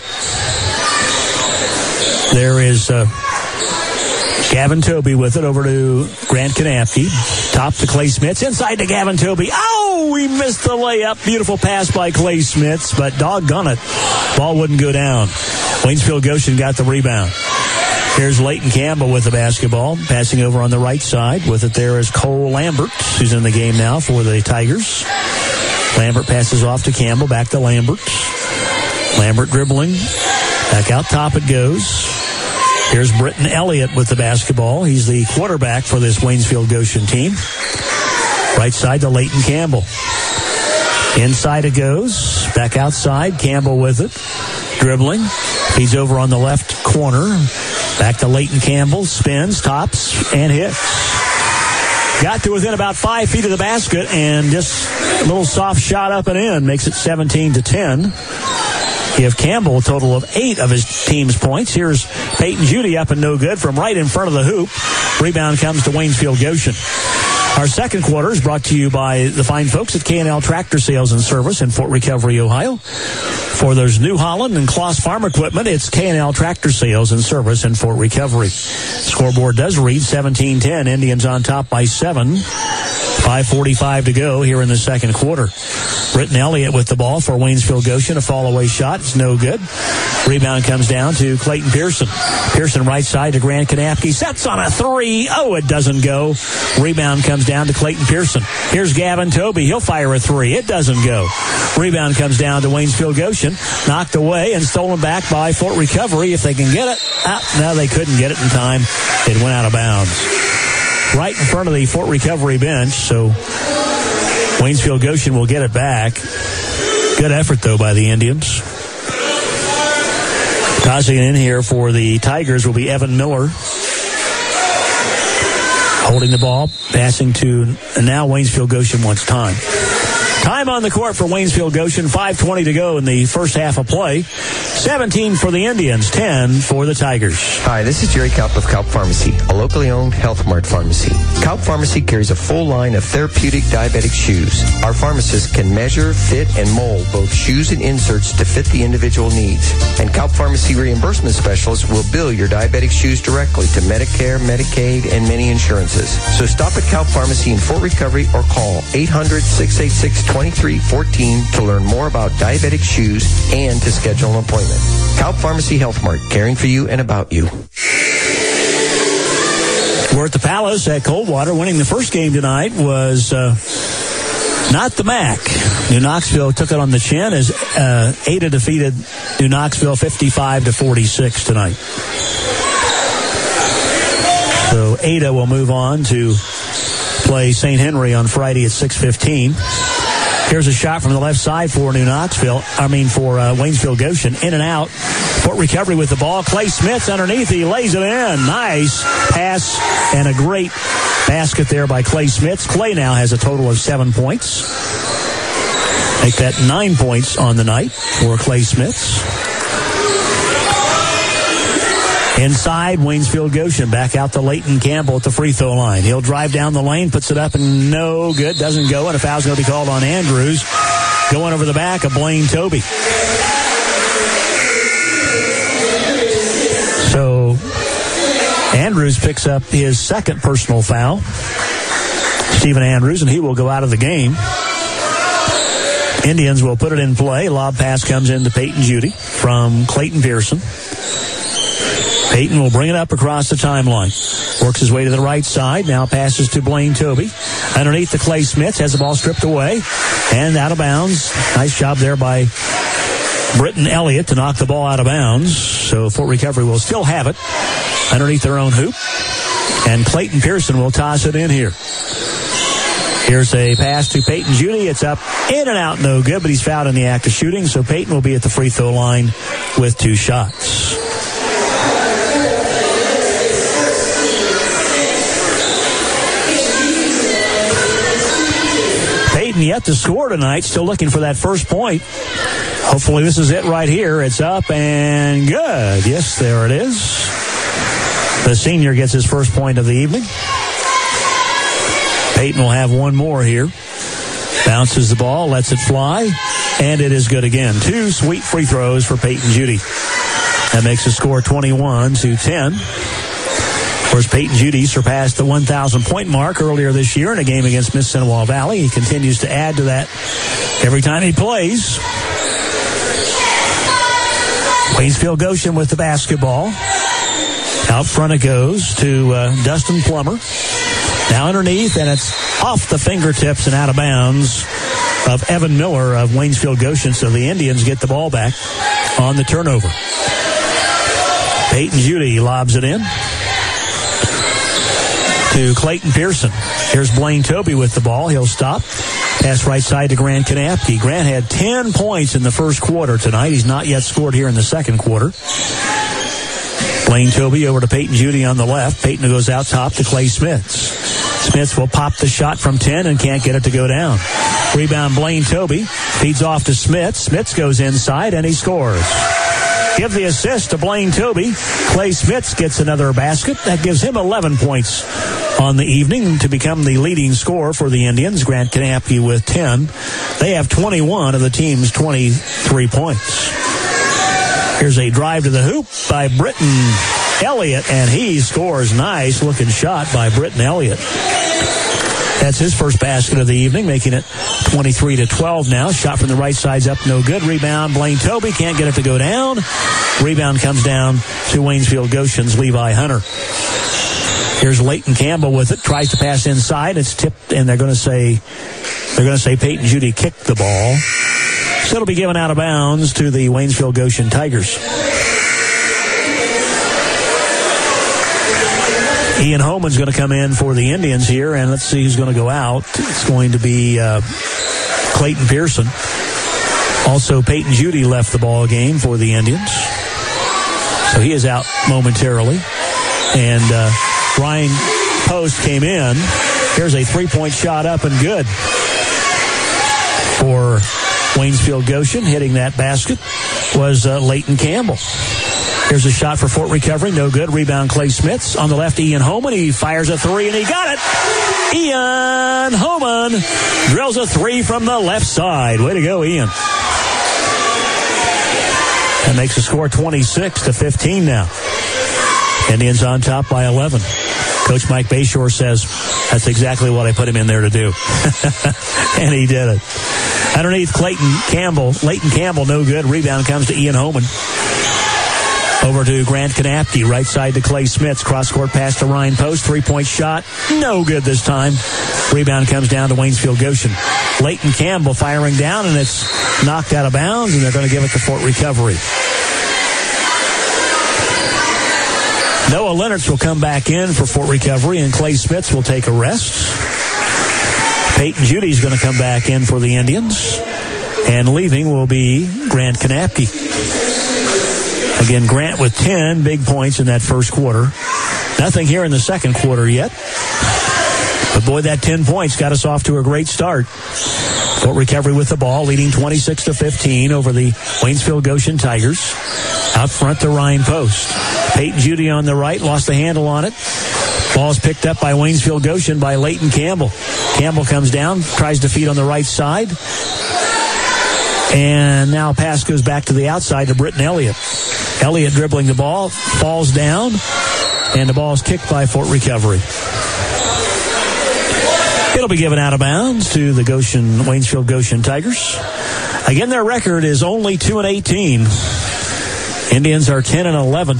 There is uh, Gavin Toby with it over to Grant Kanapke. Top to Clay Smith. Inside to Gavin Toby. Oh, he missed the layup. Beautiful pass by Clay Smith, but doggone it, ball wouldn't go down. Waynesfield Goshen got the rebound. Here's Leighton Campbell with the basketball. Passing over on the right side. With it there is Cole Lambert, who's in the game now for the Tigers. Lambert passes off to Campbell. Back to Lambert. Lambert dribbling. Back out top it goes. Here's Britton Elliott with the basketball. He's the quarterback for this Waynesfield Goshen team. Right side to Leighton Campbell. Inside it goes. Back outside. Campbell with it. Dribbling. He's over on the left corner. Back to Leighton Campbell. Spins, tops, and hits. Got to within about five feet of the basket, and just a little soft shot up and in makes it seventeen to ten. Give Campbell a total of eight of his team's points. Here's Peyton Judy up and no good from right in front of the hoop. Rebound comes to Waynesfield Goshen. Our second quarter is brought to you by the fine folks at K and L Tractor Sales and Service in Fort Recovery, Ohio. For those New Holland and Kloss Farm equipment, it's K and L Tractor Sales and Service in Fort Recovery. Scoreboard does read seventeen ten. Indians on top by seven. five forty-five to go here in the second quarter. Britton Elliott with the ball for Waynesfield Goshen. A fall-away shot. It's no good. Rebound comes down to Clayton Pearson. Pearson right side to Grant Kanapke. Sets on a three. Oh, it doesn't go. Rebound comes down to Clayton Pearson. Here's Gavin Toby. He'll fire a three. It doesn't go. Rebound comes down to Waynesfield Goshen. Knocked away and stolen back by Fort Recovery if they can get it. Ah, no, they couldn't get it in time. It went out of bounds. Right in front of the Fort Recovery bench, so Waynesfield Goshen will get it back. Good effort, though, by the Indians. Tossing it in here for the Tigers will be Evan Miller. Holding the ball, passing to, and now Waynesfield Goshen wants time. Time on the court for Waynesfield Goshen. five twenty to go in the first half of play. seventeen for the Indians, ten for the Tigers. Hi, this is Jerry Kaup of Kaup Pharmacy, a locally owned Health Mart pharmacy. Kaup Pharmacy carries a full line of therapeutic diabetic shoes. Our pharmacists can measure, fit, and mold both shoes and inserts to fit the individual needs. And Kaup Pharmacy reimbursement specialists will bill your diabetic shoes directly to Medicare, Medicaid, and many insurances. So stop at Kaup Pharmacy in Fort Recovery or call eight hundred, six eight six, two three one four to learn more about diabetic shoes and to schedule an appointment. Kaup Pharmacy Health Mart, caring for you and about you. We're at the Palace at Coldwater. Winning the first game tonight was uh, not the M A C. New Knoxville took it on the chin as uh, Ada defeated New Knoxville fifty-five to forty-six tonight. So Ada will move on to play Saint Henry on Friday at six fifteen. Here's a shot from the left side for New Knoxville. I mean, for uh, Waynesfield Goshen. In and out. Fort Recovery with the ball. Clay Smith's underneath. He lays it in. Nice pass and a great basket there by Clay Smith. Clay now has a total of seven points. Make that nine points on the night for Clay Smith's. Inside, Waynesfield Goshen. Back out to Leighton Campbell at the free throw line. He'll drive down the lane, puts it up, and no good. Doesn't go, and a foul's going to be called on Andrews. Going over the back of Blaine Toby. So, Andrews picks up his second personal foul. Stephen Andrews, and he will go out of the game. Indians will put it in play. Lob pass comes in to Peyton Judy from Clayton Pearson. Peyton will bring it up across the timeline. Works his way to the right side. Now passes to Blaine Toby. Underneath the Clay Smith. Has the ball stripped away. And out of bounds. Nice job there by Britton Elliott to knock the ball out of bounds. So Fort Recovery will still have it underneath their own hoop. And Clayton Pearson will toss it in here. Here's a pass to Peyton Judy. It's up, in and out, no good, but he's fouled in the act of shooting. So Peyton will be at the free throw line with two shots. Peyton yet to score tonight, still looking for that first point. Hopefully this is it right here. It's up and good. Yes, there it is. The senior gets his first point of the evening. Peyton will have one more here. Bounces the ball, lets it fly, and it is good again. Two sweet free throws for Peyton Judy. That makes the score twenty-one to ten. Of course, Peyton Judy surpassed the one thousand point mark earlier this year in a game against Miss Seneca Valley. He continues to add to that every time he plays. Waynesfield Goshen with the basketball. Out front it goes to uh, Dustin Plummer. Now underneath, and it's off the fingertips and out of bounds of Evan Miller of Waynesfield Goshen. So the Indians get the ball back on the turnover. Peyton Judy lobs it in to Clayton Pearson. Here's Blaine Toby with the ball. He'll stop. Pass right side to Grant Kanapke. Grant had ten points in the first quarter tonight. He's not yet scored here in the second quarter. Blaine Toby over to Peyton Judy on the left. Peyton goes out top to Clay Smits. Smits will pop the shot from ten and can't get it to go down. Rebound Blaine Toby. Feeds off to Smits. Smits goes inside and he scores. Give the assist to Blaine Toby. Clay Smits gets another basket. That gives him eleven points on the evening to become the leading scorer for the Indians. Grant Kanapke with ten. They have twenty-one of the team's twenty-three points. Here's a drive to the hoop by Britton Elliott, and he scores. Nice looking shot by Britton Elliott. That's his first basket of the evening, making it twenty-three to twelve now. Shot from the right side's up, no good. Rebound, Blaine Toby can't get it to go down. Rebound comes down to Waynesfield Goshen's Levi Hunter. Here's Leighton Campbell with it. Tries to pass inside. It's tipped, and they're going to say they're going to say Peyton Judy kicked the ball. So it'll be given out of bounds to the Waynesfield Goshen Tigers. Ian Homan's going to come in for the Indians here, and let's see who's going to go out. It's going to be uh, Clayton Pearson. Also, Peyton Judy left the ball game for the Indians. So he is out momentarily. And uh, Ryan Post came in. Here's a three-point shot up and good for Waynesfield Goshen. Hitting that basket was uh, Leighton Campbell. Here's a shot for Fort Recovery. No good. Rebound, Clay Smits. On the left, Ian Homan. He fires a three, and he got it. Ian Homan drills a three from the left side. Way to go, Ian. That makes the score twenty-six to fifteen now. Indians on top by eleven. Coach Mike Bayshore says, that's exactly what I put him in there to do. And he did it. Underneath, Clayton Campbell. Leighton Campbell, no good. Rebound comes to Ian Homan. Over to Grant Kanapke, right side to Clay Smits. Cross-court pass to Ryan Post. Three-point shot. No good this time. Rebound comes down to Waynesfield Goshen. Leighton Campbell firing down, and it's knocked out of bounds, and they're going to give it to Fort Recovery. Noah Lennertz will come back in for Fort Recovery, and Clay Smits will take a rest. Peyton Judy's going to come back in for the Indians. And leaving will be Grant Kanapke. Again, Grant with ten big points in that first quarter. Nothing here in the second quarter yet. But boy, that ten points got us off to a great start. Fort Recovery with the ball, leading twenty-six to fifteen over the Waynesfield Goshen Tigers. Out front to Ryan Post. Peyton Judy on the right, lost the handle on it. Ball's picked up by Waynesfield Goshen by Leighton Campbell. Campbell comes down, tries to feed on the right side. And now pass goes back to the outside to Britton Elliott. Elliott dribbling the ball, falls down, and the ball is kicked by Fort Recovery. It'll be given out of bounds to the Goshen, Waynesfield Goshen Tigers. Again, their record is only two and eighteen. Indians are ten and eleven.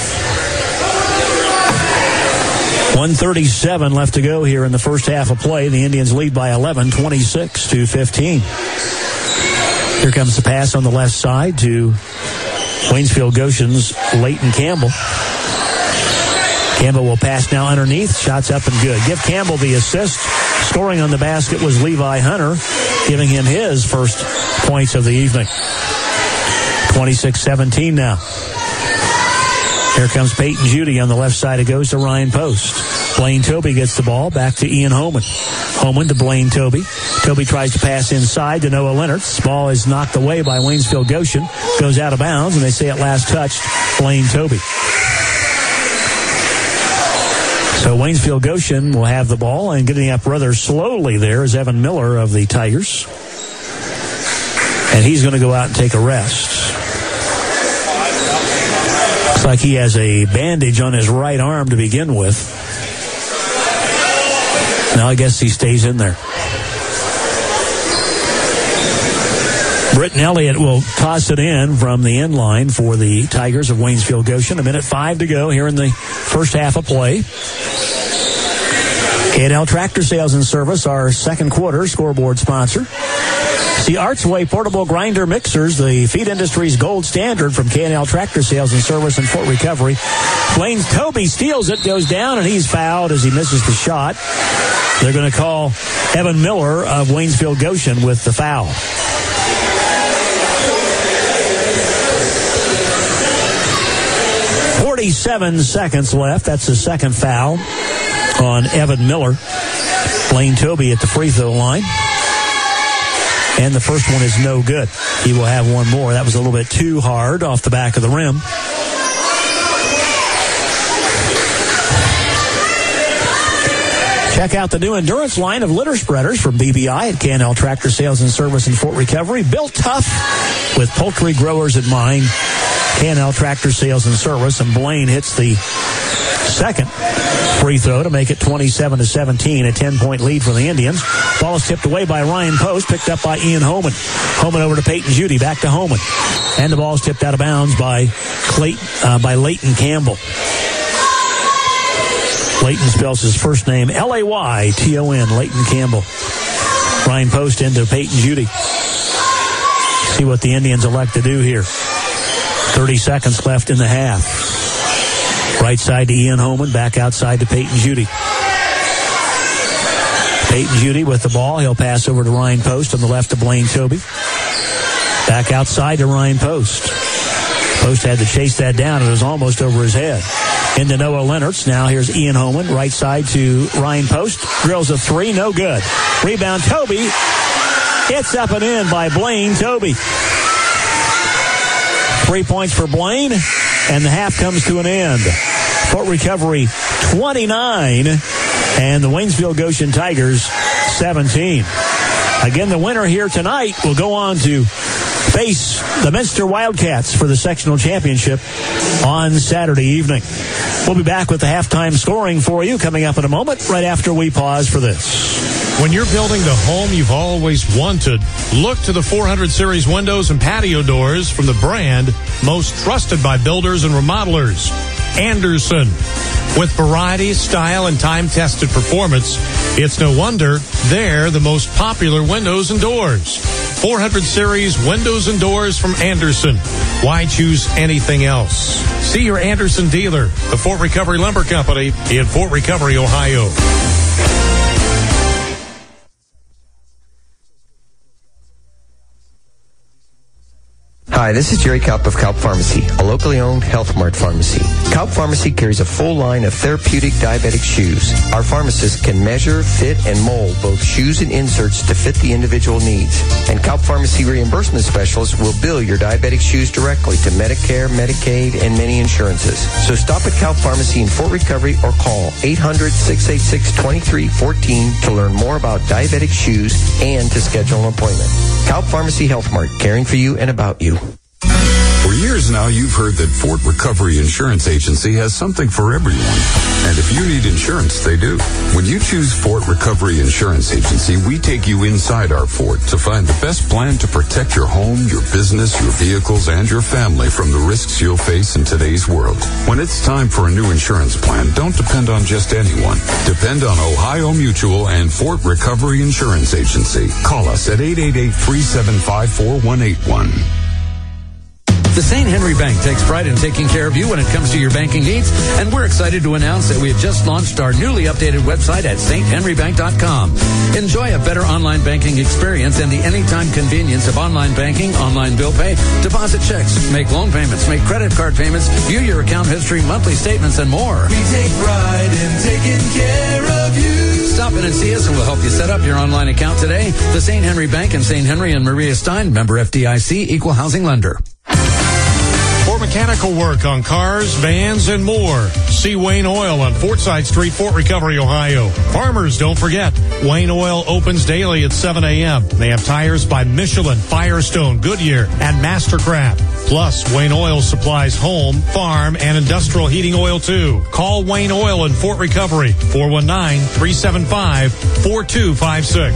one thirty-seven left to go here in the first half of play. The Indians lead by eleven, twenty-six to fifteen. Here comes the pass on the left side to Waynesfield Goshen's Leighton Campbell. Campbell will pass now underneath. Shots up and good. Give Campbell the assist. Scoring on the basket was Levi Hunter, giving him his first points of the evening. twenty-six seventeen now. Here comes Peyton Judy on the left side. It goes to Ryan Post. Blaine Toby gets the ball. Back to Ian Homan. Homan to Blaine Toby. Toby tries to pass inside to Noah Leonard. Ball is knocked away by Waynesfield Goshen. Goes out of bounds, and they say at last touched Blaine Toby. So Waynesfield Goshen will have the ball, and getting up rather slowly there is Evan Miller of the Tigers. And he's going to go out and take a rest. Looks like he has a bandage on his right arm to begin with. Now I guess he stays in there. Britton Elliott will toss it in from the end line for the Tigers of Waynesfield Goshen. A minute five to go here in the first half of play. K and L Tractor Sales and Service, our second quarter scoreboard sponsor. See Artsway Portable Grinder Mixers, the feed industry's gold standard from K and L Tractor Sales and Service and Fort Recovery. Blaine Toby steals it, goes down, and he's fouled as he misses the shot. They're going to call Evan Miller of Waynesfield Goshen with the foul. forty-seven seconds left. That's the second foul on Evan Miller. Blaine Toby at the free throw line. And the first one is no good. He will have one more. That was a little bit too hard off the back of the rim. Check out the new endurance line of litter spreaders from B B I at K and L Tractor Sales and Service in Fort Recovery. Built tough with poultry growers in mind. K and L Tractor Sales and Service. And Blaine hits the second free throw to make it twenty-seven to seventeen, a ten-point lead for the Indians. Ball is tipped away by Ryan Post, picked up by Ian Homan. Homan over to Peyton Judy, back to Homan. And the ball is tipped out of bounds by Clayton, uh, by Leighton Campbell. Leighton spells his first name L A Y T O N, Leighton Campbell. Ryan Post into Peyton Judy. See what the Indians elect to do here. thirty seconds left in the half. Right side to Ian Homan, back outside to Peyton Judy. Peyton Judy with the ball. He'll pass over to Ryan Post on the left to Blaine Toby. Back outside to Ryan Post. Post had to chase that down. It was almost over his head. Into Noah Leonards. Now here's Ian Homan, right side to Ryan Post. Drills a three, no good. Rebound Toby. It's up and in by Blaine Toby. Three points for Blaine, and the half comes to an end. Fort Recovery twenty-nine, and the Waynesfield Goshen Tigers seventeen. Again, the winner here tonight will go on to face the Minster Wildcats for the sectional championship on Saturday evening. We'll be back with the halftime scoring for you coming up in a moment, right after we pause for this. When you're building the home you've always wanted, look to the four hundred series windows and patio doors from the brand most trusted by builders and remodelers, Anderson. With variety, style, and time-tested performance, it's no wonder they're the most popular windows and doors. four hundred series windows and doors from Anderson. Why choose anything else? See your Anderson dealer, the Fort Recovery Lumber Company in Fort Recovery, Ohio. Hi, this is Jerry Kaup of Kaup Pharmacy, a locally owned Health Mart pharmacy. Kaup Pharmacy carries a full line of therapeutic diabetic shoes. Our pharmacists can measure, fit, and mold both shoes and inserts to fit the individual needs. And Kaup Pharmacy reimbursement specialists will bill your diabetic shoes directly to Medicare, Medicaid, and many insurances. So stop at Kaup Pharmacy in Fort Recovery or call eight hundred, six eight six, two three one four to learn more about diabetic shoes and to schedule an appointment. Kaup Pharmacy Health Mart, caring for you and about you. For years, years now, you've heard that Fort Recovery Insurance Agency has something for everyone. And if you need insurance, they do. When you choose Fort Recovery Insurance Agency, we take you inside our fort to find the best plan to protect your home, your business, your vehicles, and your family from the risks you'll face in today's world. When it's time for a new insurance plan, don't depend on just anyone. Depend on Ohio Mutual and Fort Recovery Insurance Agency. Call us at eight eight eight, three seven five, four one eight one. The Saint Henry Bank takes pride in taking care of you when it comes to your banking needs, and we're excited to announce that we have just launched our newly updated website at saint henry bank dot com. Enjoy a better online banking experience and the anytime convenience of online banking, online bill pay, deposit checks, make loan payments, make credit card payments, view your account history, monthly statements, and more. We take pride in taking care of you. Stop in and see us, and we'll help you set up your online account today. The Saint Henry Bank in Saint Henry and Maria Stein, member F D I C, equal housing lender. For mechanical work on cars, vans, and more, see Wayne Oil on Fortside Street, Fort Recovery, Ohio. Farmers, don't forget, Wayne Oil opens daily at seven a.m. They have tires by Michelin, Firestone, Goodyear, and Mastercraft. Plus, Wayne Oil supplies home, farm, and industrial heating oil, too. Call Wayne Oil in Fort Recovery, four one nine, three seven five, four two five six.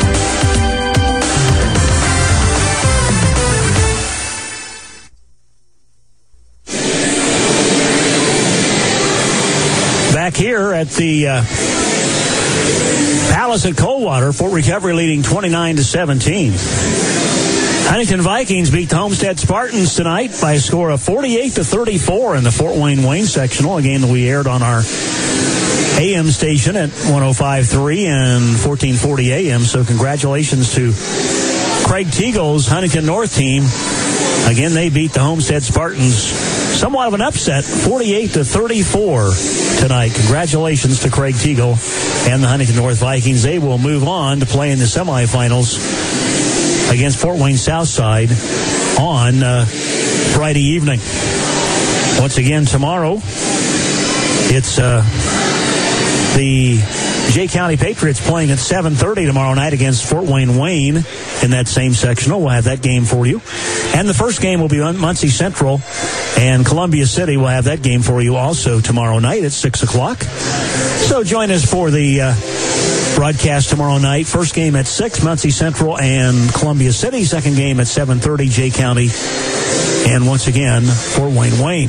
Back here at the uh, Palace at Coldwater, Fort Recovery leading twenty-nine to seventeen. Huntington Vikings beat the Homestead Spartans tonight by a score of forty-eight to thirty-four in the Fort Wayne Wayne sectional, a game that we aired on our A M station at one oh five point three and fourteen forty A M. So congratulations to Craig Teagle's Huntington North team. Again, they beat the Homestead Spartans, somewhat of an upset, forty-eight to thirty-four tonight. Congratulations to Craig Teagle and the Huntington North Vikings. They will move on to play in the semifinals against Fort Wayne Southside on uh, Friday evening. Once again, tomorrow, it's uh, the Jay County Patriots playing at seven thirty tomorrow night against Fort Wayne Wayne in that same sectional. We'll have that game for you. And the first game will be on Muncie Central, and Columbia City will have that game for you also tomorrow night at six o'clock. So join us for the uh, broadcast tomorrow night. First game at six, Muncie Central and Columbia City. Second game at seven thirty, Jay County. And once again, Fort Wayne Wayne.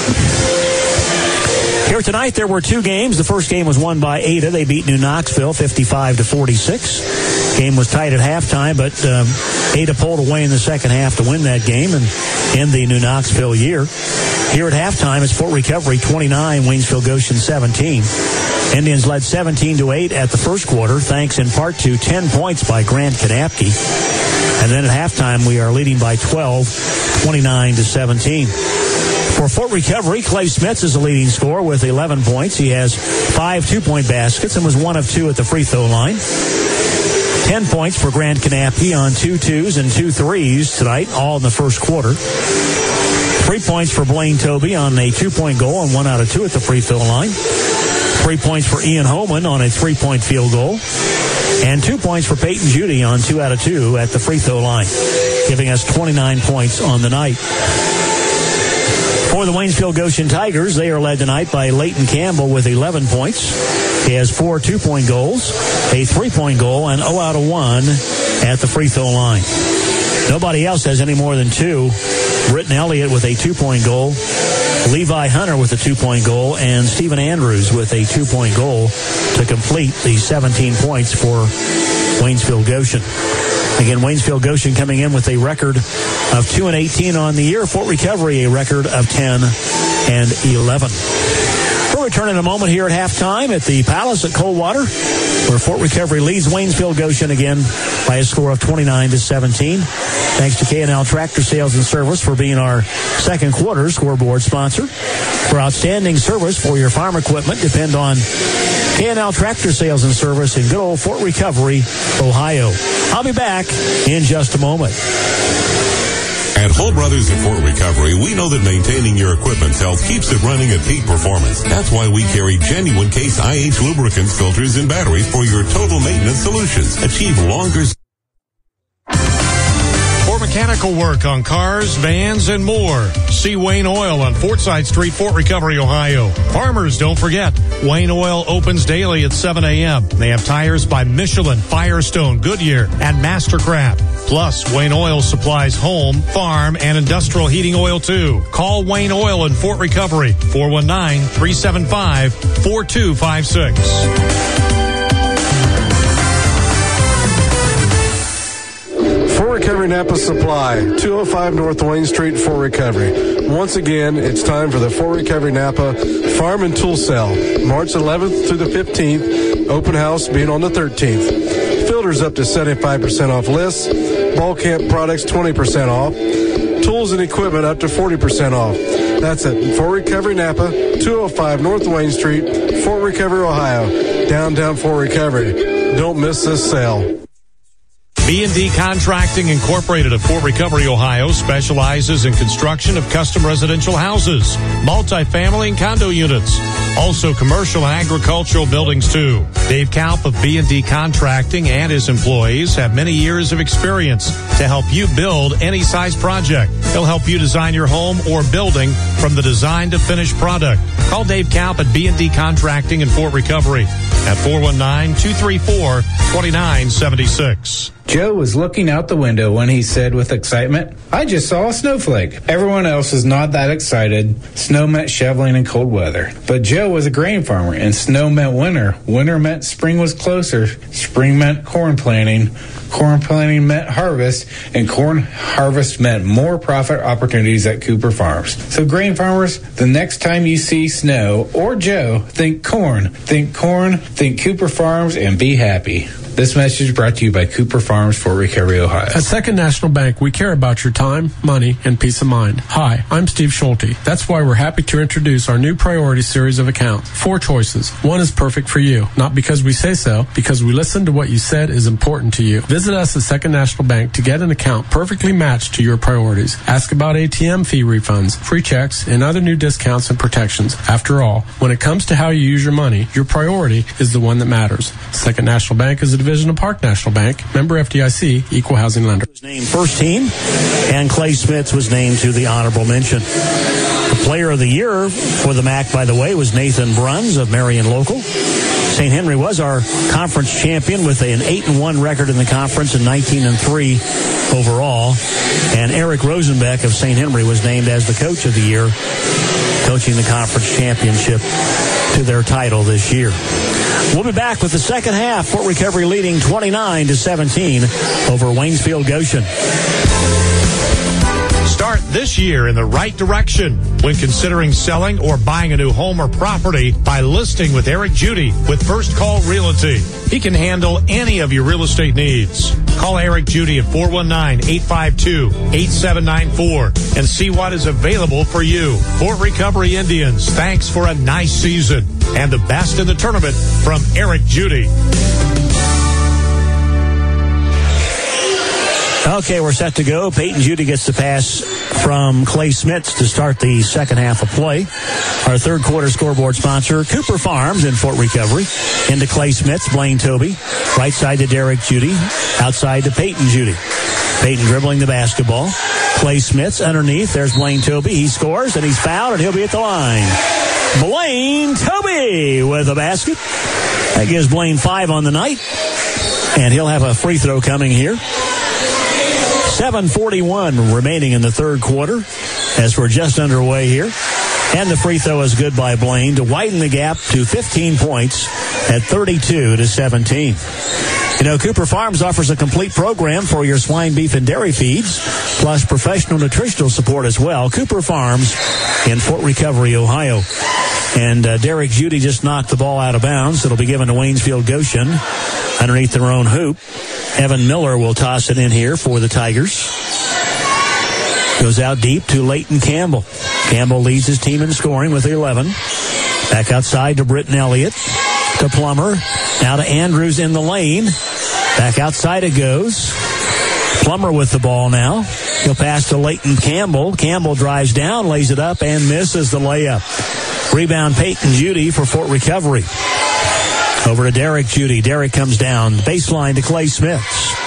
Here tonight, there were two games. The first game was won by Ada. They beat New Knoxville fifty-five to forty-six. Game was tight at halftime, but um, Ada pulled away in the second half to win that game and end the New Knoxville year. Here at halftime, it's Fort Recovery twenty-nine, Waynesville Goshen seventeen. Indians led seventeen to eight at the first quarter, thanks in part to ten points by Grant Kanapke. And then at halftime, we are leading by twelve, twenty-nine to seventeen. For Fort Recovery, Clay Smits is the leading scorer with eleven points. He has five two-point baskets and was one of two at the free throw line. Ten points for Grant Kanapke on two twos and two threes tonight, all in the first quarter. Three points for Blaine Toby on a two-point goal and one out of two at the free throw line. Three points for Ian Holman on a three-point field goal. And two points for Peyton Judy on two out of two at the free throw line, giving us twenty-nine points on the night. For the Waynesville Goshen Tigers, they are led tonight by Leighton Campbell with eleven points. He has four two-point goals, a three-point goal, and oh out of one at the free throw line. Nobody else has any more than two. Britton Elliott with a two-point goal, Levi Hunter with a two-point goal, and Stephen Andrews with a two-point goal to complete the seventeen points for Waynesville Goshen. Again, Waynesville Goshen coming in with a record of two and eighteen on the year. Fort Recovery a record of ten and eleven. We'll return in a moment here at halftime at the Palace at Coldwater, where Fort Recovery leads Waynesville Goshen again by a score of twenty-nine to seventeen. Thanks to K and L Tractor Sales and Service for being our second quarter scoreboard sponsor. For outstanding service for your farm equipment, depend on K and L Tractor Sales and Service in good old Fort Recovery, Ohio. I'll be back in just a moment. At Hull Brothers at Fort Recovery, we know that maintaining your equipment's health keeps it running at peak performance. That's why we carry genuine Case I H lubricants, filters, and batteries for your total maintenance solutions. Achieve longer... Mechanical work on cars, vans, and more. See Wayne Oil on Fortside Street, Fort Recovery, Ohio. Farmers, don't forget, Wayne Oil opens daily at seven a.m. They have tires by Michelin, Firestone, Goodyear, and Mastercraft. Plus, Wayne Oil supplies home, farm, and industrial heating oil, too. Call Wayne Oil in Fort Recovery, four one nine, three seven five, four two five six. Fort Recovery Napa Supply, two oh five North Wayne Street, Fort Recovery. Once again, it's time for the Fort Recovery Napa Farm and Tool Sale, March eleventh through the fifteenth, open house being on the thirteenth. Filters up to seventy-five percent off lists, ball camp products twenty percent off, tools and equipment up to forty percent off. That's at Fort Recovery Napa, two oh five North Wayne Street, Fort Recovery, Ohio, downtown Fort Recovery. Don't miss this sale. B and D Contracting Incorporated of Fort Recovery, Ohio specializes in construction of custom residential houses, multifamily and condo units, also commercial and agricultural buildings too. Dave Kalp of B and D Contracting and his employees have many years of experience to help you build any size project. He'll help you design your home or building from the design to finished product. Call Dave Kalp at B and D Contracting in Fort Recovery at four one nine, two three four, two nine seven six. Joe was looking out the window when he said with excitement, I just saw a snowflake. Everyone else is not that excited. Snow meant shoveling in cold weather. But Joe was a grain farmer, and snow meant winter. Winter meant spring was closer. Spring meant corn planting. Corn planting meant harvest, and corn harvest meant more profit opportunities at Cooper Farms. So grain farmers, the next time you see snow or Joe, think corn. Think corn, think Cooper Farms, and be happy. This message brought to you by Cooper Farms, Fort Recovery, Ohio. At Second National Bank, we care about your time, money, and peace of mind. Hi, I'm Steve Schulte. That's why we're happy to introduce our new priority series of accounts. Four choices. One is perfect for you. Not because we say so, because we listen to what you said is important to you. Visit us at Second National Bank to get an account perfectly matched to your priorities. Ask about A T M fee refunds, free checks, and other new discounts and protections. After all, when it comes to how you use your money, your priority is the one that matters. Second National Bank is a division of Park National Bank, member F D I C, equal housing lender. Was named first team, and Clay Smits was named to the honorable mention. The player of the year for the M A C, by the way, was Nathan Bruns of Marion Local. Saint Henry was our conference champion with an eight and one record in the conference and nineteen and three overall. And Eric Rosenbeck of Saint Henry was named as the coach of the year, coaching the conference championship to their title this year. We'll be back with the second half. Fort Recovery leading twenty-nine to seventeen over Waynesfield Goshen. Start this year in the right direction when considering selling or buying a new home or property by listing with Eric Judy with First Call Realty. He can handle any of your real estate needs. Call Eric Judy at four one nine, eight five two, eight seven nine four and see what is available for you. Fort Recovery Indians, thanks for a nice season and the best in the tournament from Eric Judy. Okay, we're set to go. Peyton Judy gets the pass from Clay Smits to start the second half of play. Our third quarter scoreboard sponsor, Cooper Farms in Fort Recovery. Into Clay Smits, Blaine Toby. Right side to Derek Judy. Outside to Peyton Judy. Peyton dribbling the basketball. Clay Smits underneath. There's Blaine Toby. He scores, and he's fouled, and he'll be at the line. Blaine Toby with a basket. That gives Blaine five on the night. And he'll have a free throw coming here. seven forty-one remaining in the third quarter as we're just underway here. And the free throw is good by Blaine to widen the gap to fifteen points at thirty-two to seventeen. You know, Cooper Farms offers a complete program for your swine, beef, and dairy feeds, plus professional nutritional support as well. Cooper Farms in Fort Recovery, Ohio. And uh, Derek Judy just knocked the ball out of bounds. It'll be given to Waynesfield Goshen underneath their own hoop. Evan Miller will toss it in here for the Tigers. Goes out deep to Leighton Campbell. Campbell leads his team in scoring with eleven. Back outside to Britton Elliott. To Plummer. Now to Andrews in the lane. Back outside it goes. Plummer with the ball now. He'll pass to Leighton Campbell. Campbell drives down, lays it up, and misses the layup. Rebound Peyton Judy for Fort Recovery. Over to Derek Judy. Derek comes down. Baseline to Clay Smits.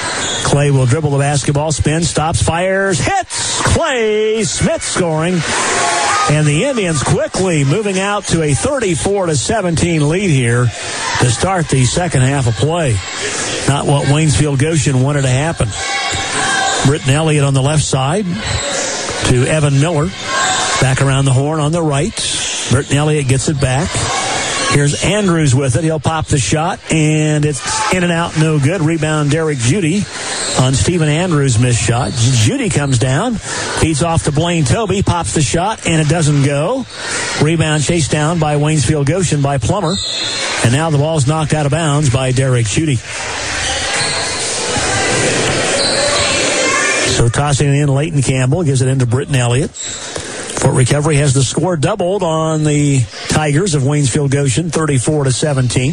Clay will dribble the basketball, spins, stops, fires, hits. Clay Smith scoring. And the Indians quickly moving out to a thirty-four to seventeen lead here to start the second half of play. Not what Waynesfield Goshen wanted to happen. Britton Elliott on the left side to Evan Miller. Back around the horn on the right. Britton Elliott gets it back. Here's Andrews with it. He'll pop the shot, and it's in and out, no good. Rebound, Derek Judy on Stephen Andrews' missed shot. Judy comes down, feeds off to Blaine Toby, pops the shot, and it doesn't go. Rebound chased down by Waynesfield Goshen by Plummer. And now the ball's knocked out of bounds by Derek Judy. So tossing it in, Leighton Campbell gives it into Britton Elliott. Fort Recovery has the score doubled on the Tigers of Waynesfield Goshen, thirty-four to seventeen.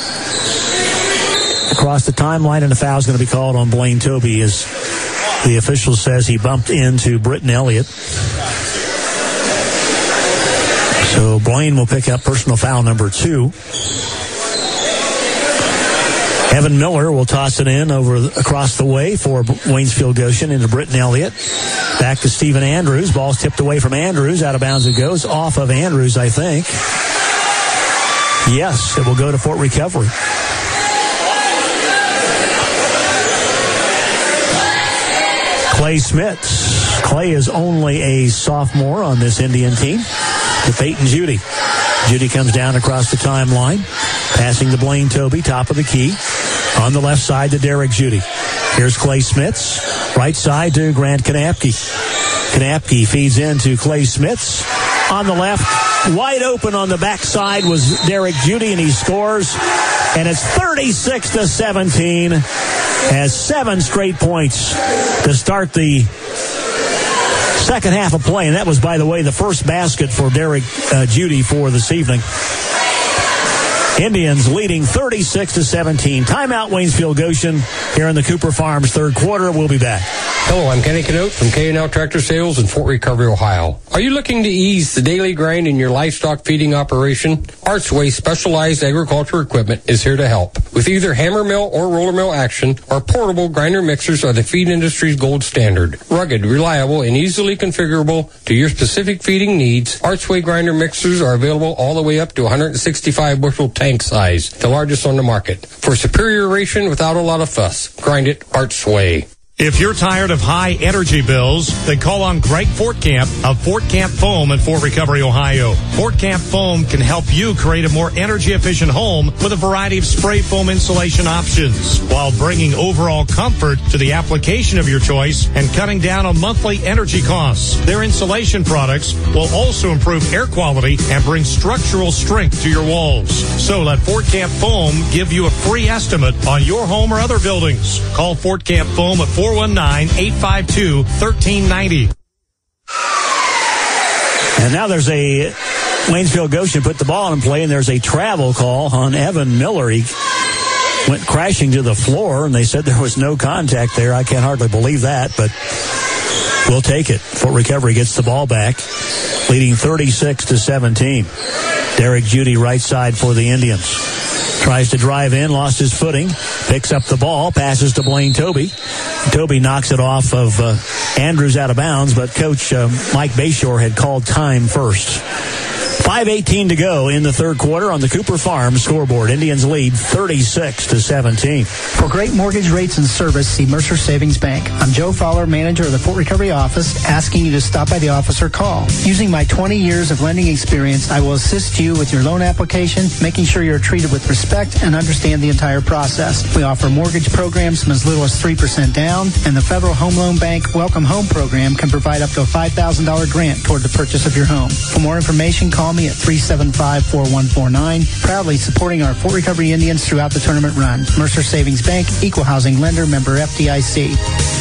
Across the timeline, and a foul is going to be called on Blaine Toby as the official says he bumped into Britton Elliott. So Blaine will pick up personal foul number two. Evan Miller will toss it in over across the way for Waynesfield Goshen into Britton Elliott. Back to Stephen Andrews. Ball's tipped away from Andrews. Out of bounds it goes. Off of Andrews, I think. Yes, it will go to Fort Recovery. Clay Smits. Clay is only a sophomore on this Indian team. To Peyton Judy. Judy comes down across the timeline. Passing to Blaine Toby, top of the key. On the left side to Derek Judy. Here's Clay Smits. Right side to Grant Kanapke. Kanapke feeds into Clay Smits. On the left, wide open on the backside was Derek Judy, and he scores. And it's thirty-six to seventeen. Has seven straight points to start the second half of play. And that was, by the way, the first basket for Derek uh, Judy for this evening. Indians leading thirty-six to seventeen. Timeout, Waynesfield Goshen, here in the Cooper Farms third quarter. We'll be back. Hello, I'm Kenny Canote from K and L Tractor Sales in Fort Recovery, Ohio. Are you looking to ease the daily grind in your livestock feeding operation? Archway Specialized Agriculture Equipment is here to help. With either hammer mill or roller mill action, our portable grinder mixers are the feed industry's gold standard. Rugged, reliable, and easily configurable to your specific feeding needs, Archway grinder mixers are available all the way up to one hundred sixty-five bushel tank size, the largest on the market. For superior ration without a lot of fuss, grind it Archway. If you're tired of high energy bills, then call on Greg Fortcamp of Fortcamp Foam in Fort Recovery, Ohio. Fortcamp Foam can help you create a more energy efficient home with a variety of spray foam insulation options while bringing overall comfort to the application of your choice and cutting down on monthly energy costs. Their insulation products will also improve air quality and bring structural strength to your walls. So let Fortcamp Foam give you a free estimate on your home or other buildings. Call Fortcamp Foam at four one nine, eight five two, one three nine zero. And now there's a Waynesfield Goshen put the ball in play, and there's a travel call on Evan Miller. He went crashing to the floor, and they said there was no contact there. I can't hardly believe that, but we'll take it. Fort Recovery gets the ball back, leading thirty-six to seventeen. Derek Judy right side for the Indians. Tries to drive in, lost his footing, picks up the ball, passes to Blaine Toby. Toby knocks it off of uh, Andrews out of bounds, but Coach uh, Mike Bayshore had called time first. five eighteen to go in the third quarter on the Cooper Farm scoreboard. Indians lead thirty-six to seventeen. For great mortgage rates and service, see Mercer Savings Bank. I'm Joe Fowler, manager of the Fort Recovery office, asking you to stop by the office or call. Using my twenty years of lending experience, I will assist you with your loan application, making sure you're treated with respect and understand the entire process. We offer mortgage programs from as little as three percent down, and the Federal Home Loan Bank Welcome Home Program can provide up to a five thousand dollars grant toward the purchase of your home. For more information, call me at three seven five, four one four nine. Proudly supporting our Fort Recovery Indians throughout the tournament run. Mercer Savings Bank, Equal Housing Lender, member F D I C.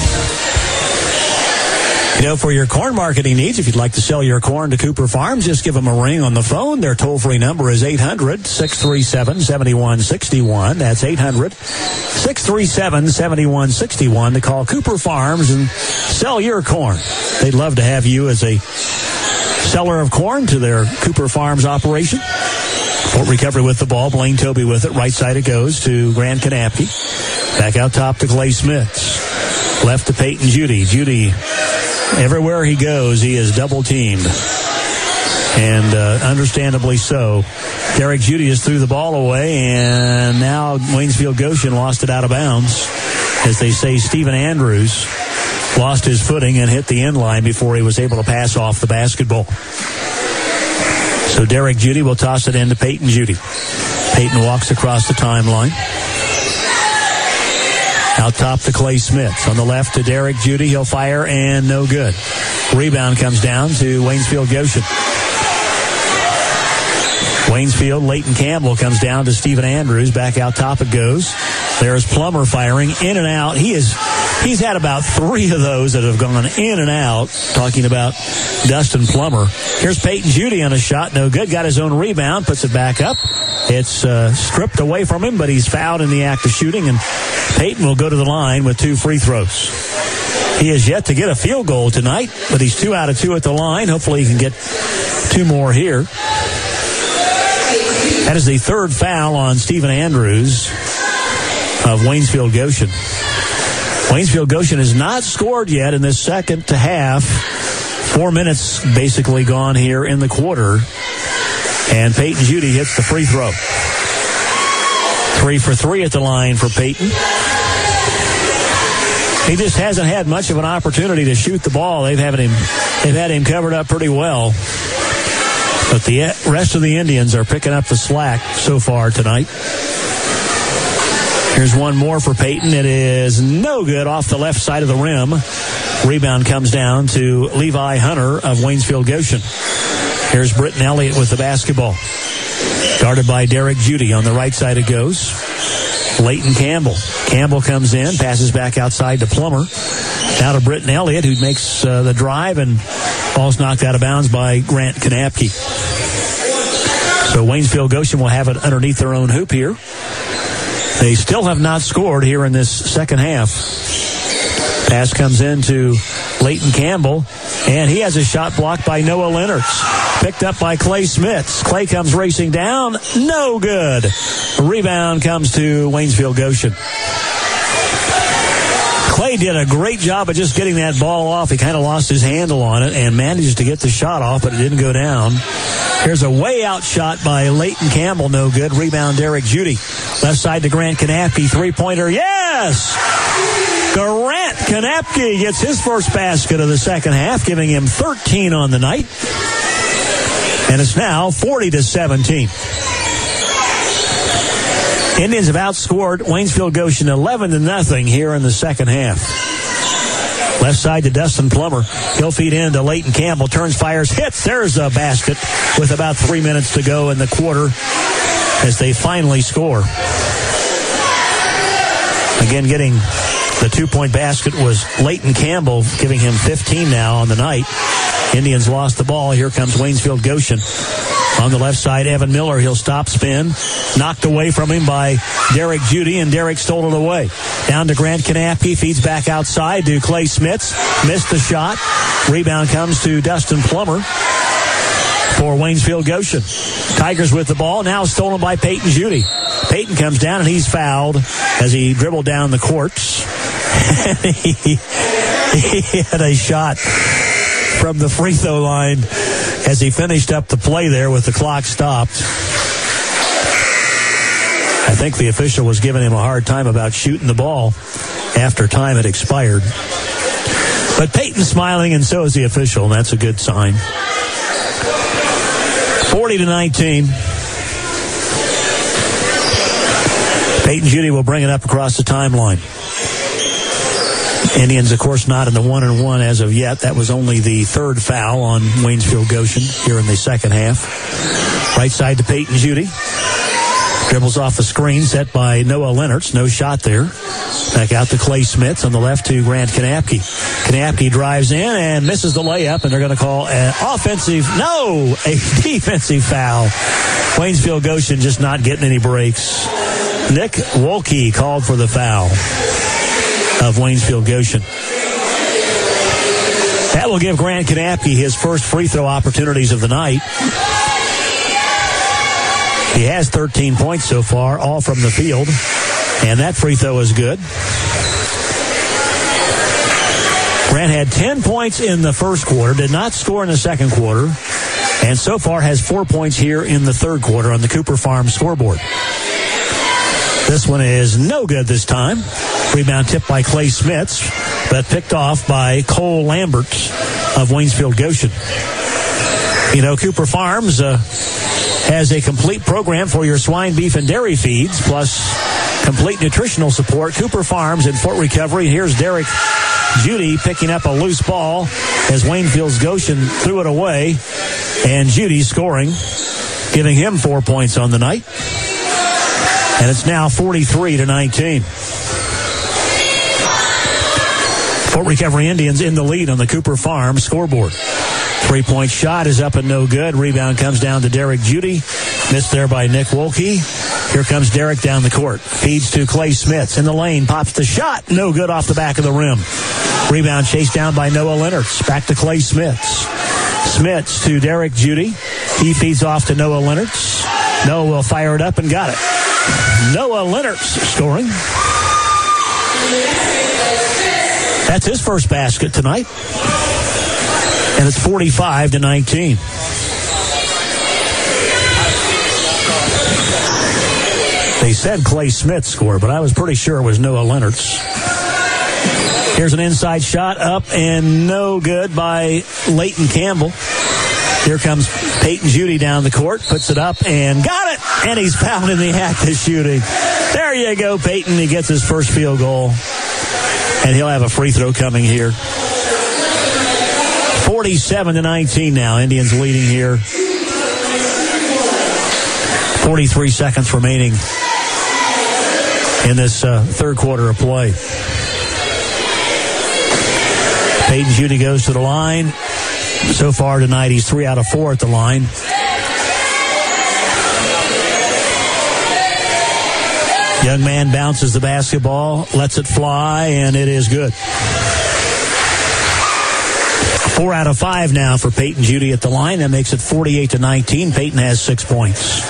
You know, for your corn marketing needs, if you'd like to sell your corn to Cooper Farms, just give them a ring on the phone. Their toll-free number is eight hundred, six three seven, seven one six one. That's eight hundred, six three seven, seven one six one to call Cooper Farms and sell your corn. They'd love to have you as a seller of corn to their Cooper Farms operation. Fort Recovery with the ball. Blaine Toby with it. Right side it goes to Grant Kanapke. Back out top to Clay Smits. Left to Peyton Judy. Judy, everywhere he goes, he is double teamed. And uh, understandably so. Derek Judy has threw the ball away, and now Waynesfield Goshen lost it out of bounds. As they say, Stephen Andrews lost his footing and hit the end line before he was able to pass off the basketball. So Derek Judy will toss it into Peyton Judy. Peyton walks across the timeline. Out top to Clay Smits. On the left to Derek Judy. He'll fire, and no good. Rebound comes down to Waynesfield Goshen. Waynesfield, Leighton Campbell comes down to Stephen Andrews. Back out top it goes. There's Plummer firing in and out. He is, he's had about three of those that have gone in and out. Talking about Dustin Plummer. Here's Peyton Judy on a shot. No good. Got his own rebound. Puts it back up. It's uh, stripped away from him, but he's fouled in the act of shooting. And Peyton will go to the line with two free throws. He has yet to get a field goal tonight, but he's two out of two at the line. Hopefully he can get two more here. That is the third foul on Stephen Andrews of Waynesfield Goshen. Waynesfield Goshen has not scored yet in this second to half. Four minutes basically gone here in the quarter. And Peyton Judy hits the free throw. Three for three at the line for Peyton. He just hasn't had much of an opportunity to shoot the ball. They've had him, they've had him covered up pretty well. But the rest of the Indians are picking up the slack so far tonight. Here's one more for Peyton. It is no good off the left side of the rim. Rebound comes down to Levi Hunter of Waynesfield Goshen. Here's Britton Elliott with the basketball. Guarded by Derek Judy. On the right side it goes. Leighton Campbell. Campbell comes in, passes back outside to Plummer. Now to Britton Elliott, who makes uh, the drive, and ball's knocked out of bounds by Grant Kanapke. So Waynesfield Goshen will have it underneath their own hoop here. They still have not scored here in this second half. Pass comes in to Leighton Campbell, and he has a shot blocked by Noah Lennertz. Picked up by Clay Smits. Clay comes racing down. No good. Rebound comes to Waynesfield Goshen. Clay did a great job of just getting that ball off. He kind of lost his handle on it and managed to get the shot off, but it didn't go down. Here's a way out shot by Leighton Campbell. No good. Rebound Derek Judy. Left side to Grant Kanapke. Three-pointer. Yes! Grant Kanapke gets his first basket of the second half, giving him thirteen on the night. And it's now forty to seventeen. Indians have outscored Waynesfield Goshen eleven to nothing here in the second half. Left side to Dustin Plummer. He'll feed in to Leighton Campbell. Turns, fires, hits. There's a basket with about three minutes to go in the quarter as they finally score. Again, getting the two-point basket was Leighton Campbell, giving him fifteen now on the night. Indians lost the ball. Here comes Waynesfield Goshen. On the left side, Evan Miller. He'll stop, spin. Knocked away from him by Derek Judy, and Derek stole it away. Down to Grant Kanapke. Feeds back outside to Clay Smits. Missed the shot. Rebound comes to Dustin Plummer for Waynesfield Goshen. Tigers with the ball. Now stolen by Peyton Judy. Peyton comes down, and he's fouled as he dribbled down the courts. he, he had a shot from the free throw line as he finished up the play there with the clock stopped. I think the official was giving him a hard time about shooting the ball after time had expired. But Peyton's smiling, and so is the official, and that's a good sign. forty to nineteen. Peyton Judy will bring it up across the timeline. Indians, of course, not in the one and one as of yet. That was only the third foul on Waynesfield Goshen here in the second half. Right side to Peyton Judy. Dribbles off the screen set by Noah Lennertz. No shot there. Back out to Clay Smits. On the left to Grant Kanapke. Kanapke drives in and misses the layup, and they're going to call an offensive, no, a defensive foul. Waynesfield Goshen just not getting any breaks. Nick Wolke called for the foul of Waynesfield Goshen. That will give Grant Kanapke his first free throw opportunities of the night. He has thirteen points so far, all from the field. And that free throw is good. Grant had ten points in the first quarter, did not score in the second quarter, and so far has four points here in the third quarter on the Cooper Farm scoreboard. This one is no good this time. Rebound tipped by Clay Smits, but picked off by Cole Lambert of Waynesfield Goshen. You know, Cooper Farms uh, has a complete program for your swine, beef, and dairy feeds, plus complete nutritional support. Cooper Farms in Fort Recovery. Here's Derek Judy picking up a loose ball as Waynefield's Goshen threw it away. And Judy scoring, giving him four points on the night. And it's now forty-three to nineteen. Fort Recovery Indians in the lead on the Cooper Farm scoreboard. Three-point shot is up and no good. Rebound comes down to Derek Judy. Missed there by Nick Wolke. Here comes Derek down the court. Feeds to Clay Smits in the lane. Pops the shot. No good off the back of the rim. Rebound chased down by Noah Leonards. Back to Clay Smits. Smits to Derek Judy. He feeds off to Noah Leonards. Noah will fire it up and got it. Noah Leonards scoring. That's his first basket tonight. And it's forty-five to nineteen. They said Clay Smits scored, but I was pretty sure it was Noah Leonards. Here's an inside shot up and no good by Leighton Campbell. Here comes Peyton Judy down the court, puts it up and got it. And he's fouled in the act of shooting. There you go, Peyton. He gets his first field goal. And he'll have a free throw coming here. forty-seven to nineteen now. Indians leading here. forty-three seconds remaining in this uh, third quarter of play. Peyton Judy goes to the line. So far tonight, he's three out of four at the line. Young man bounces the basketball, lets it fly, and it is good. Four out of five now for Peyton Judy at the line. That makes it forty-eight to nineteen. Peyton has six points.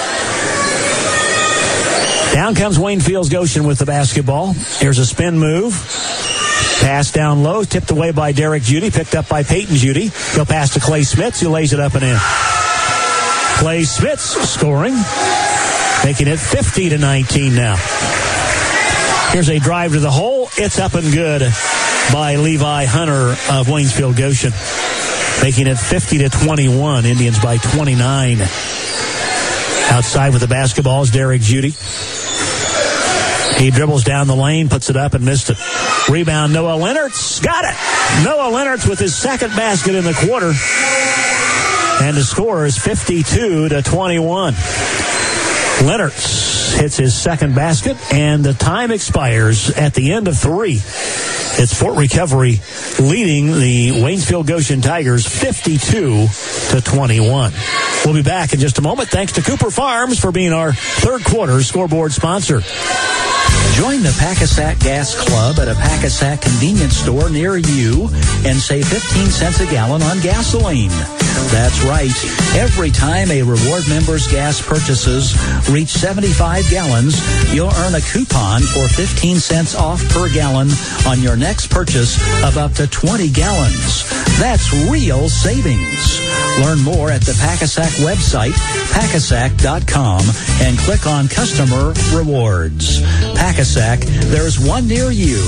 Down comes Waynefield's Goshen with the basketball. Here's a spin move. Pass down low, tipped away by Derek Judy, picked up by Peyton Judy. He'll pass to Clay Smits, who lays it up and in. Clay Smits scoring, making it fifty to nineteen now. Here's a drive to the hole. It's up and good by Levi Hunter of Waynesfield Goshen, making it fifty to twenty-one. Indians by twenty-nine. Outside with the basketball is Derek Judy. He dribbles down the lane, puts it up, and missed it. Rebound, Noah Leonards. Got it! Noah Leonards with his second basket in the quarter. And the score is fifty-two to twenty-one. Leonards hits his second basket, and the time expires at the end of three. It's Fort Recovery leading the Waynesfield Goshen Tigers fifty-two to twenty-one. We'll be back in just a moment. Thanks to Cooper Farms for being our third quarter scoreboard sponsor. Join the Packasack Gas Club at a Packasack convenience store near you and save fifteen cents a gallon on gasoline. That's right. Every time a reward member's gas purchases reach seventy-five gallons, you'll earn a coupon for fifteen cents off per gallon on your next purchase of up to twenty gallons. That's real savings. Learn more at the Packasack website, packasack dot com, and click on Customer Rewards. Packasack, there's one near you.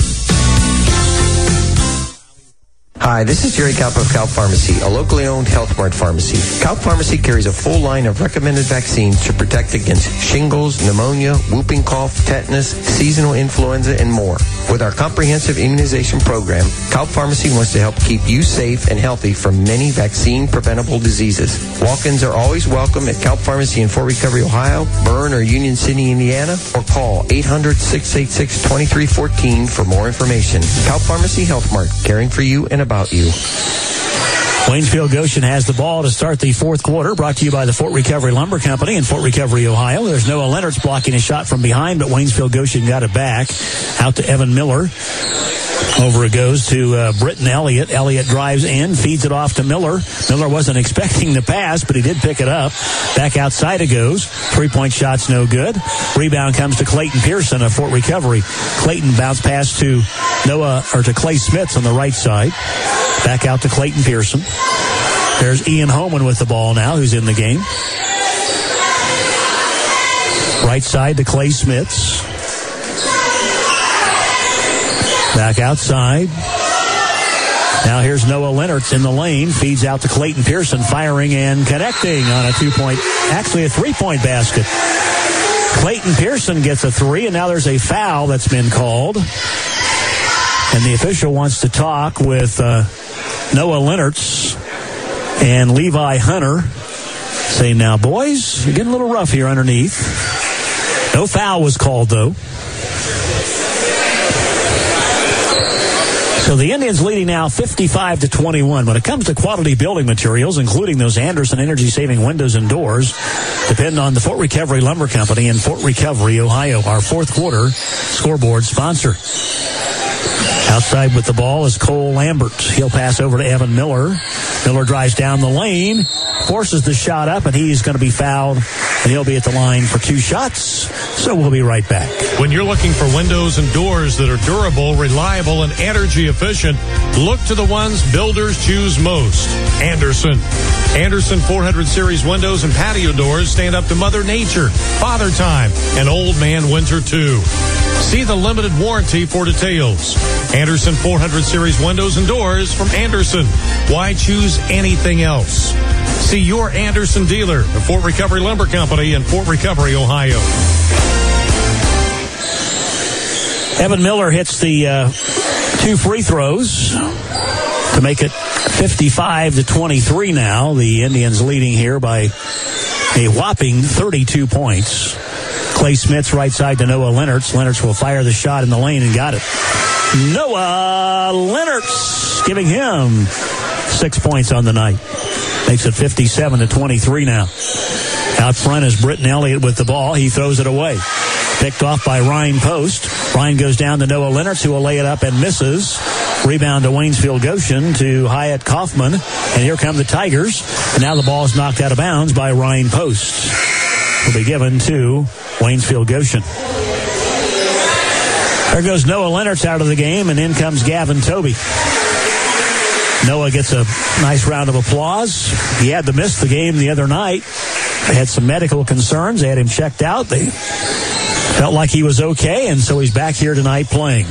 Hi, this is Jerry Kaup of Kaup Pharmacy, a locally owned Health Mart pharmacy. Kaup Pharmacy carries a full line of recommended vaccines to protect against shingles, pneumonia, whooping cough, tetanus, seasonal influenza, and more. With our comprehensive immunization program, Kaup Pharmacy wants to help keep you safe and healthy from many vaccine-preventable diseases. Walk-ins are always welcome at Kaup Pharmacy in Fort Recovery, Ohio, Bern or Union City, Indiana, or call eight hundred, six eight six, two three one four for more information. Kaup Pharmacy Health Mart, caring for you and about you. Waynesfield Goshen has the ball to start the fourth quarter, brought to you by the Fort Recovery Lumber Company in Fort Recovery, Ohio. There's Noah Leonard's blocking a shot from behind, but Waynesfield Goshen got it back. Out to Evan Miller. Over it goes to uh, Britton Elliott. Elliott drives in, feeds it off to Miller. Miller wasn't expecting the pass, but he did pick it up. Back outside it goes. Three-point shot's no good. Rebound comes to Clayton Pearson of Fort Recovery. Clayton bounced pass to Noah, or to Clay Smits on the right side. Back out to Clayton Pearson. There's Ian Homan with the ball now, who's in the game. Right side to Clay Smits. Back outside. Now here's Noah Leonard's in the lane. Feeds out to Clayton Pearson, firing and connecting on a two-point, actually a three-point basket. Clayton Pearson gets a three, and now there's a foul that's been called. And the official wants to talk with uh, Noah Leonard's and Levi Hunter. Saying, now, boys, you're getting a little rough here underneath. No foul was called, though. So the Indians leading now fifty-five to twenty-one. When it comes to quality building materials, including those Anderson energy-saving windows and doors, depend on the Fort Recovery Lumber Company in Fort Recovery, Ohio, our fourth quarter scoreboard sponsor. Outside with the ball is Cole Lambert. He'll pass over to Evan Miller. Miller drives down the lane, forces the shot up, and he's going to be fouled, and he'll be at the line for two shots. So we'll be right back. When you're looking for windows and doors that are durable, reliable, and energy efficient, look to the ones builders choose most. Anderson. Anderson four hundred series windows and patio doors stand up to Mother Nature, Father Time, and Old Man Winter too. See the limited warranty for details. Anderson four hundred series windows and doors from Anderson. Why choose anything else? See your Anderson dealer, the Fort Recovery Lumber Company in Fort Recovery, Ohio. Evan Miller hits the uh, two free throws to make it fifty-five to twenty-three now. The Indians leading here by a whopping thirty-two points. Clay Smits right side to Noah Leonard's. Leonard's will fire the shot in the lane and got it. Noah Leonard's giving him six points on the night. Makes it fifty-seven to twenty-three now. Out front is Britton Elliott with the ball. He throws it away. Picked off by Ryan Post. Ryan goes down to Noah Leonard's, who will lay it up and misses. Rebound to Waynesfield Goshen to Hyatt Kaufman. And here come the Tigers. And now the ball is knocked out of bounds by Ryan Post. Will be given to Waynesfield Goshen. There goes Noah Leonard's out of the game, and in comes Gavin Toby. Noah gets a nice round of applause. He had to miss the game the other night. They had some medical concerns. They had him checked out. They felt like he was okay, and so he's back here tonight playing.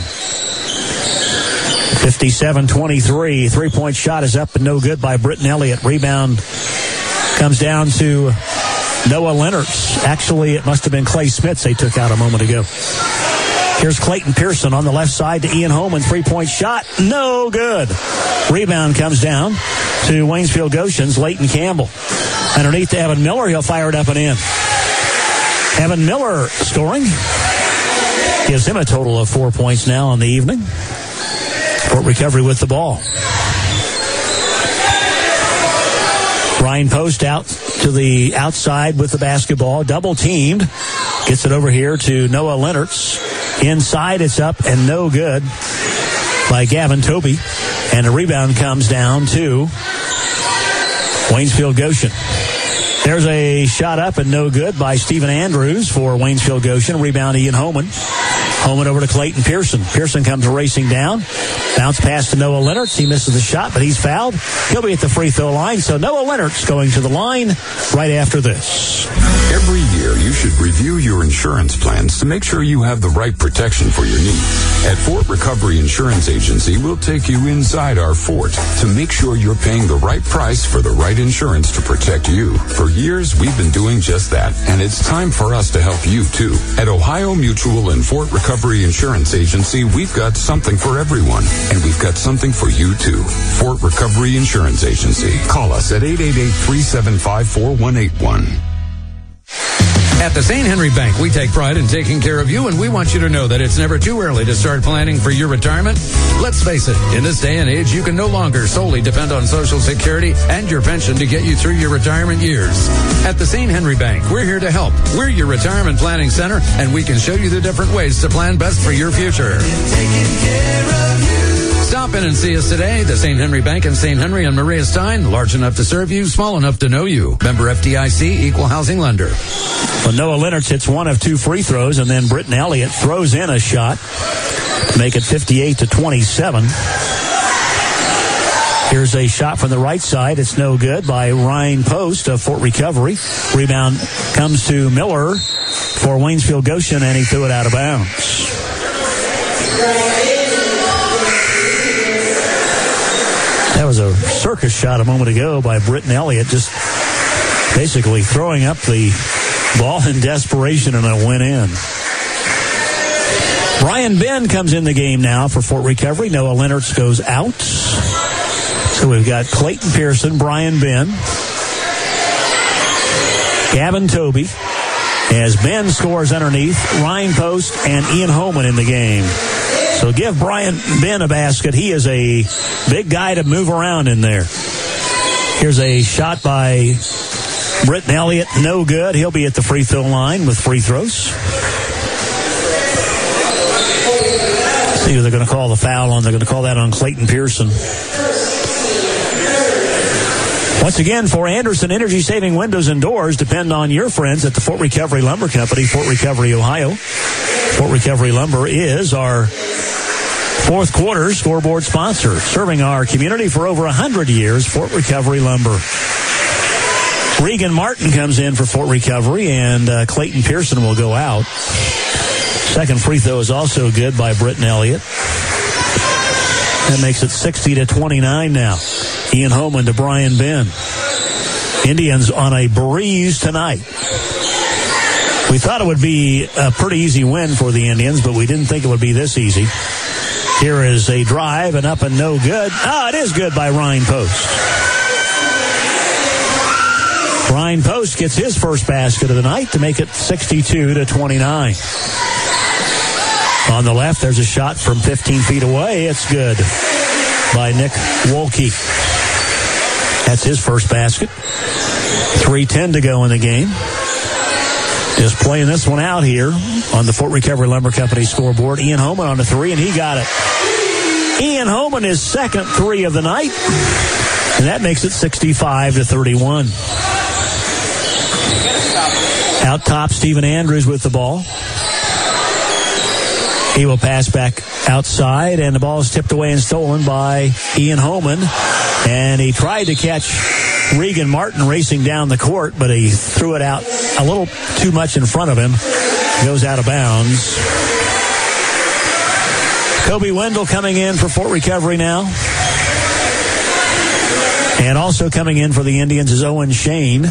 fifty-seven twenty-three. Three-point shot is up and no good by Britton Elliott. Rebound comes down to Noah Leonard's. Actually, it must have been Clay Smits they took out a moment ago. Here's Clayton Pearson on the left side to Ian Holman. Three-point shot. No good. Rebound comes down to Waynesfield Goshen's Leighton Campbell. Underneath to Evan Miller. He'll fire it up and in. Evan Miller scoring. Gives him a total of four points now on the evening. Fort Recovery with the ball. Ryan Post out to the outside with the basketball. Double teamed. Gets it over here to Noah Leonard's. Inside, it's up and no good by Gavin Toby. And a rebound comes down to Waynesfield Goshen. There's a shot up and no good by Stephen Andrews for Waynesfield Goshen. Rebound Ian Homan. Homan over to Clayton Pearson. Pearson comes racing down. Bounce pass to Noah Leonard's. He misses the shot, but he's fouled. He'll be at the free throw line. So Noah Leonard's going to the line right after this. Every year, you should review your insurance plans to make sure you have the right protection for your needs. At Fort Recovery Insurance Agency, we'll take you inside our fort to make sure you're paying the right price for the right insurance to protect you. For years, we've been doing just that, and it's time for us to help you, too. At Ohio Mutual and Fort Recovery Insurance Agency, we've got something for everyone, and we've got something for you, too. Fort Recovery Insurance Agency. Call us at eight eight eight, three seven five, four one eight one. At the Saint Henry Bank, we take pride in taking care of you, and we want you to know that it's never too early to start planning for your retirement. Let's face it, in this day and age, you can no longer solely depend on Social Security and your pension to get you through your retirement years. At the Saint Henry Bank, we're here to help. We're your retirement planning center, and we can show you the different ways to plan best for your future. Stop in and see us today. The Saint Henry Bank in Saint Henry and Maria Stein, large enough to serve you, small enough to know you. Member F D I C, Equal Housing Lender. Well, Noah Leonard hits one of two free throws, and then Britton Elliott throws in a shot to make it fifty-eight to twenty-seven. Here's a shot from the right side. It's no good by Ryan Post of Fort Recovery. Rebound comes to Miller for Waynesfield Goshen, and he threw it out of bounds. That was a circus shot a moment ago by Britton Elliott, just basically throwing up the ball in desperation, and it went in. Brian Ben comes in the game now for Fort Recovery. Noah Leonard goes out. So we've got Clayton Pearson, Brian Ben, Gavin Toby, as Ben scores underneath, Ryan Post and Ian Holman in the game. So give Brian Ben a basket. He is a big guy to move around in there. Here's a shot by Britton Elliott. No good. He'll be at the free throw line with free throws. See who they're going to call the foul on. They're going to call that on Clayton Pearson. Once again, for Anderson Energy Saving Windows and Doors, depend on your friends at the Fort Recovery Lumber Company, Fort Recovery, Ohio. Fort Recovery Lumber is our fourth quarter scoreboard sponsor, serving our community for over one hundred years. Fort Recovery Lumber. Regan Martin comes in for Fort Recovery, and uh, Clayton Pearson will go out. Second free throw is also good by Britton Elliott. That makes it sixty to twenty-nine now. Ian Holman to Brian Ben. Indians on a breeze tonight. We thought it would be a pretty easy win for the Indians, but we didn't think it would be this easy. Here is a drive, and up and no good. Ah, it is good by Ryan Post. Ryan Post gets his first basket of the night to make it sixty-two to twenty-nine. On the left, there's a shot from fifteen feet away. It's good by Nick Wolke. That's his first basket. three ten to go in the game. Just playing this one out here on the Fort Recovery Lumber Company scoreboard. Ian Holman on the three, and he got it. Ian Holman, his second three of the night. And that makes it sixty-five to thirty-one. Out top, Stephen Andrews with the ball. He will pass back outside, and the ball is tipped away and stolen by Ian Holman. And he tried to catch Regan Martin racing down the court, but he threw it out a little too much in front of him. Goes out of bounds. Kobe Wendell coming in for Fort Recovery now. And also coming in for the Indians is Owen Shane.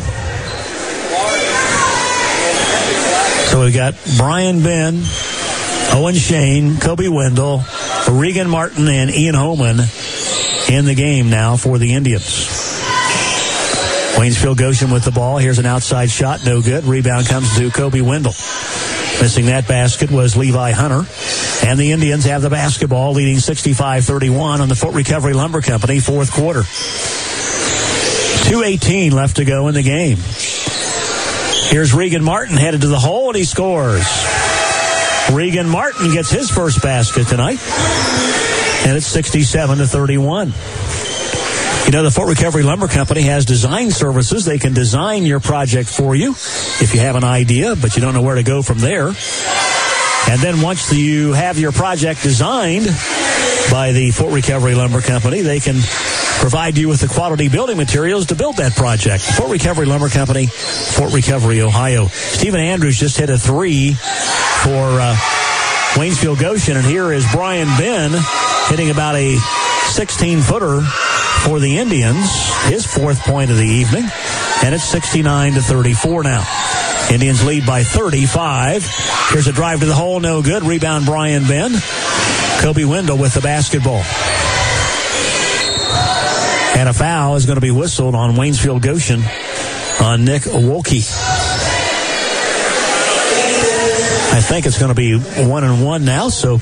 So we've got Brian Ben, Owen Shane, Kobe Wendell, Regan Martin, and Ian Holman in the game now for the Indians. Waynesfield Goshen with the ball. Here's an outside shot. No good. Rebound comes to Kobe Wendell. Missing that basket was Levi Hunter. And the Indians have the basketball, leading sixty-five thirty-one on the Fort Recovery Lumber Company, fourth quarter. two eighteen left to go in the game. Here's Regan Martin headed to the hole, and he scores. Regan Martin gets his first basket tonight. And it's sixty-seven to thirty-one. You know, the Fort Recovery Lumber Company has design services. They can design your project for you if you have an idea, but you don't know where to go from there. And then once you have your project designed by the Fort Recovery Lumber Company, they can provide you with the quality building materials to build that project. Fort Recovery Lumber Company, Fort Recovery, Ohio. Stephen Andrews just hit a three for uh, Waynesfield Goshen, and here is Brian Ben hitting about a sixteen-footer for the Indians, his fourth point of the evening, and it's sixty-nine to thirty-four now. Indians lead by thirty-five. Here's a drive to the hole, no good. Rebound Brian Ben. Kobe Wendell with the basketball. And a foul is going to be whistled on Waynesfield Goshen on Nick Wolke. think it's going to be one and one now, so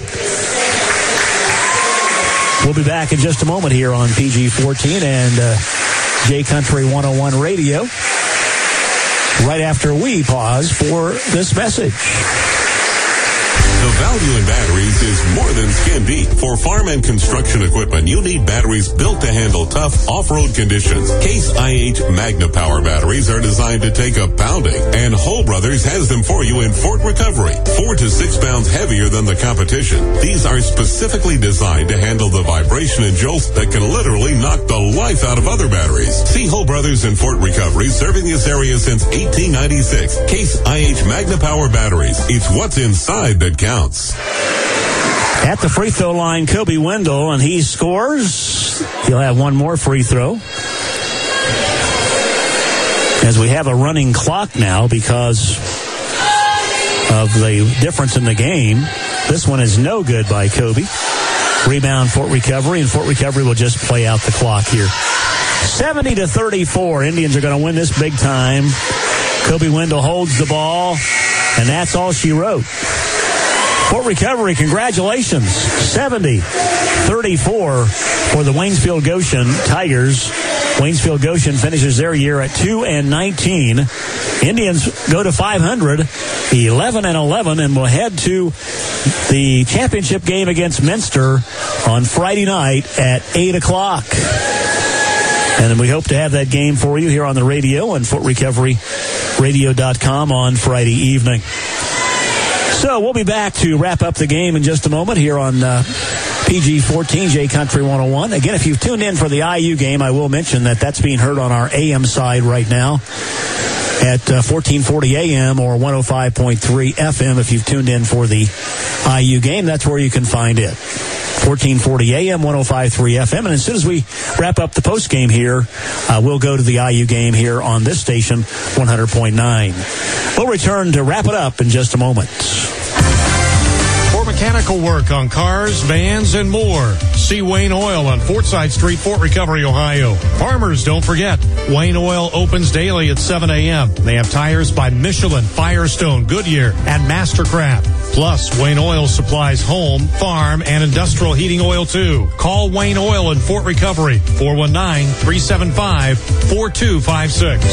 we'll be back in just a moment here on P G fourteen and uh, J Country one oh one Radio right after we pause for this message. The value in batteries is more than skin deep. For farm and construction equipment, you need batteries built to handle tough off-road conditions. Case I H Magna Power batteries are designed to take a pounding, and Hull Brothers has them for you in Fort Recovery. Four to six pounds heavier than the competition. These are specifically designed to handle the vibration and jolts that can literally knock the life out of other batteries. See Hull Brothers in Fort Recovery, serving this area since eighteen ninety-six. Case I H Magna Power batteries. It's what's inside that counts. At the free throw line, Kobe Wendell, and he scores. He'll have one more free throw. As we have a running clock now because of the difference in the game. This one is no good by Kobe. Rebound Fort Recovery, and Fort Recovery will just play out the clock here. seventy to thirty-four. Indians are going to win this big time. Kobe Wendell holds the ball, and that's all she wrote. Fort Recovery, congratulations. seventy thirty-four for the Waynesfield Goshen Tigers. Waynesfield Goshen finishes their year at two and nineteen. Indians go to five hundred, eleven and eleven, and will head to the championship game against Minster on Friday night at eight o'clock. And we hope to have that game for you here on the radio and Fort Recovery Radio dot com on Friday evening. So we'll be back to wrap up the game in just a moment here on uh, P G fourteen, J Country one oh one. Again, if you've tuned in for the I U game, I will mention that that's being heard on our A M side right now at uh, fourteen forty A M or one oh five point three F M. If you've tuned in for the I U game, that's where you can find it. fourteen forty A M, one oh five point three F M. And as soon as we wrap up the post game here, uh, we'll go to the I U game here on this station, one hundred point nine. We'll return to wrap it up in just a moment. For mechanical work on cars, vans, and more, see Wayne Oil on Fortside Street, Fort Recovery, Ohio. Farmers, don't forget, Wayne Oil opens daily at seven A M They have tires by Michelin, Firestone, Goodyear, and Mastercraft. Plus, Wayne Oil supplies home, farm, and industrial heating oil, too. Call Wayne Oil in Fort Recovery, four one nine, three seven five, four two five six.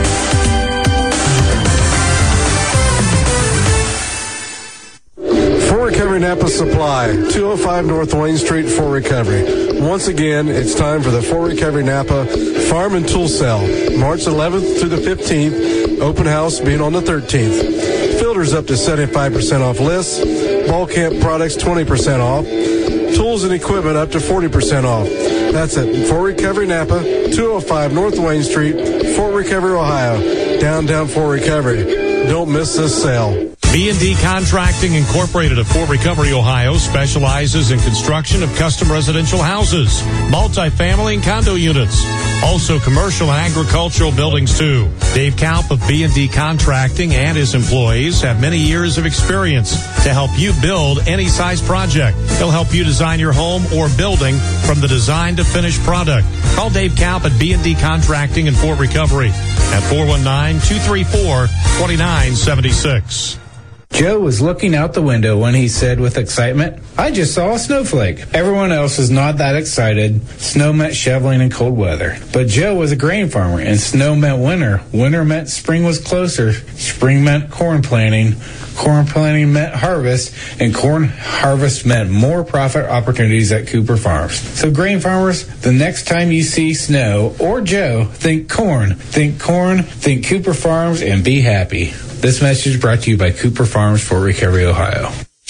Fort Recovery Napa Supply, two oh five North Wayne Street, Fort Recovery. Once again, it's time for the Fort Recovery Napa Farm and Tool Sale, March eleventh through the fifteenth, open house being on the thirteenth. Filters up to seventy-five percent off lists, ball camp products twenty percent off, tools and equipment up to forty percent off. That's at Fort Recovery Napa, two oh five North Wayne Street, Fort Recovery, Ohio, downtown Fort Recovery. Don't miss this sale. B and D Contracting Incorporated of Fort Recovery, Ohio specializes in construction of custom residential houses, multifamily and condo units, also commercial and agricultural buildings too. Dave Kaup of B and D Contracting and his employees have many years of experience to help you build any size project. He'll help you design your home or building from the design to finished product. Call Dave Kaup at B and D Contracting in Fort Recovery at four one nine, two three four, two nine seven six. Joe was looking out the window when he said with excitement, I just saw a snowflake. Everyone else was not that excited. Snow meant shoveling in cold weather. But Joe was a grain farmer, and snow meant winter. Winter meant spring was closer. Spring meant corn planting. Corn planting meant harvest, and corn harvest meant more profit opportunities at Cooper Farms. So grain farmers, the next time you see snow or Joe, think corn. Think corn, think Cooper Farms, and be happy. This message brought to you by Cooper Farms, Fort Recovery, Ohio.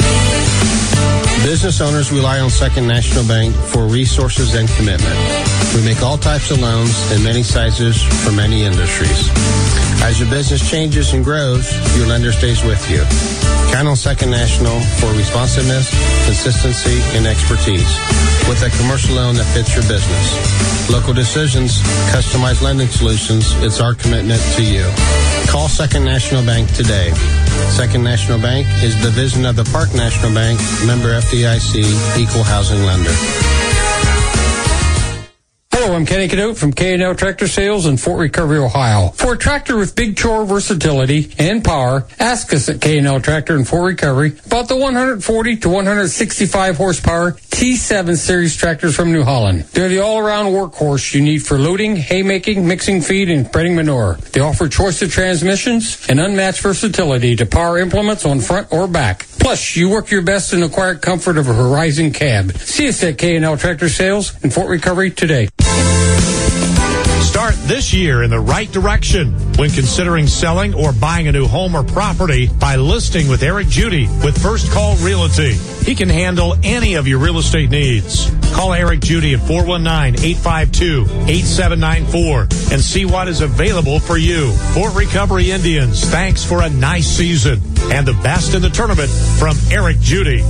Business owners rely on Second National Bank for resources and commitment. We make all types of loans in many sizes for many industries. As your business changes and grows, your lender stays with you. Count on Second National for responsiveness, consistency, and expertise with a commercial loan that fits your business. Local decisions, customized lending solutions, it's our commitment to you. Call Second National Bank today. Second National Bank is the division of the Park National Bank, member F D I C, equal housing lender. Hello, I'm Kenny Canute from K and L Tractor Sales in Fort Recovery, Ohio. For a tractor with big chore versatility and power, ask us at K and L Tractor in Fort Recovery about the one forty to one sixty-five horsepower T seven series tractors from New Holland. They're the all-around workhorse you need for loading, haymaking, mixing feed, and spreading manure. They offer choice of transmissions and unmatched versatility to power implements on front or back. Plus, you work your best in the quiet comfort of a Horizon cab. See us at K and L Tractor Sales in Fort Recovery today. Start this year in the right direction when considering selling or buying a new home or property by listing with Eric Judy with First Call Realty. He can handle any of your real estate needs. Call Eric Judy at four one nine, eight five two, eight seven nine four and see what is available for you. Fort Recovery Indians, thanks for a nice season and the best in the tournament from Eric Judy.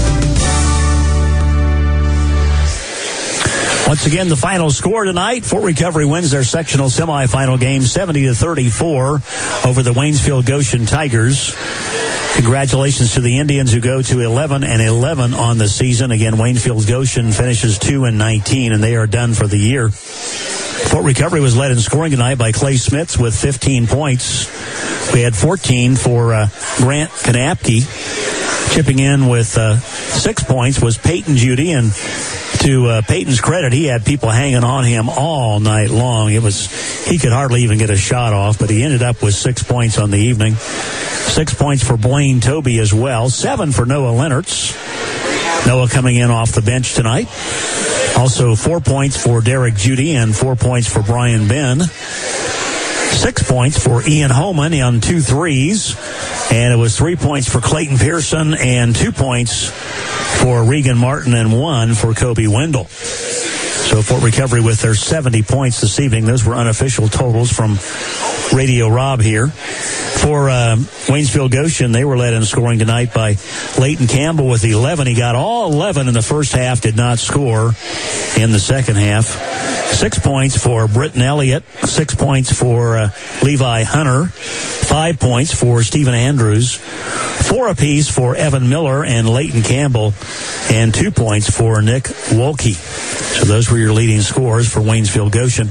Once again, the final score tonight, Fort Recovery wins their sectional semifinal game seventy to thirty-four over the Waynesfield Goshen Tigers. Congratulations to the Indians who go to eleven and eleven on the season. Again, Waynesfield Goshen finishes two and nineteen, and they are done for the year. Fort Recovery was led in scoring tonight by Clay Smits with fifteen points. We had fourteen for uh, Grant Kanapke. Chipping in with uh, six points was Peyton Judy, and to uh, Peyton's credit, he had people hanging on him all night long. It was he could hardly even get a shot off, but he ended up with six points on the evening. Six points for Blaine Toby as well. Seven for Noah Lennertz. Noah coming in off the bench tonight. Also four points for Derek Judy and four points for Brian Ben. Six points for Ian Holman on two threes. And it was three points for Clayton Pearson and two points for Regan Martin and one for Kobe Wendell. So Fort Recovery with their seventy points this evening. Those were unofficial totals from Radio Rob here. For uh, Waynesfield Goshen, they were led in scoring tonight by Leighton Campbell with eleven. He got all eleven in the first half, did not score in the second half. Six points for Britton Elliott. Six points for uh, Levi Hunter. Five points for Stephen Andrews. Four apiece for Evan Miller and Leighton Campbell. And two points for Nick Wolke. So those were your leading scores for Waynesfield Goshen.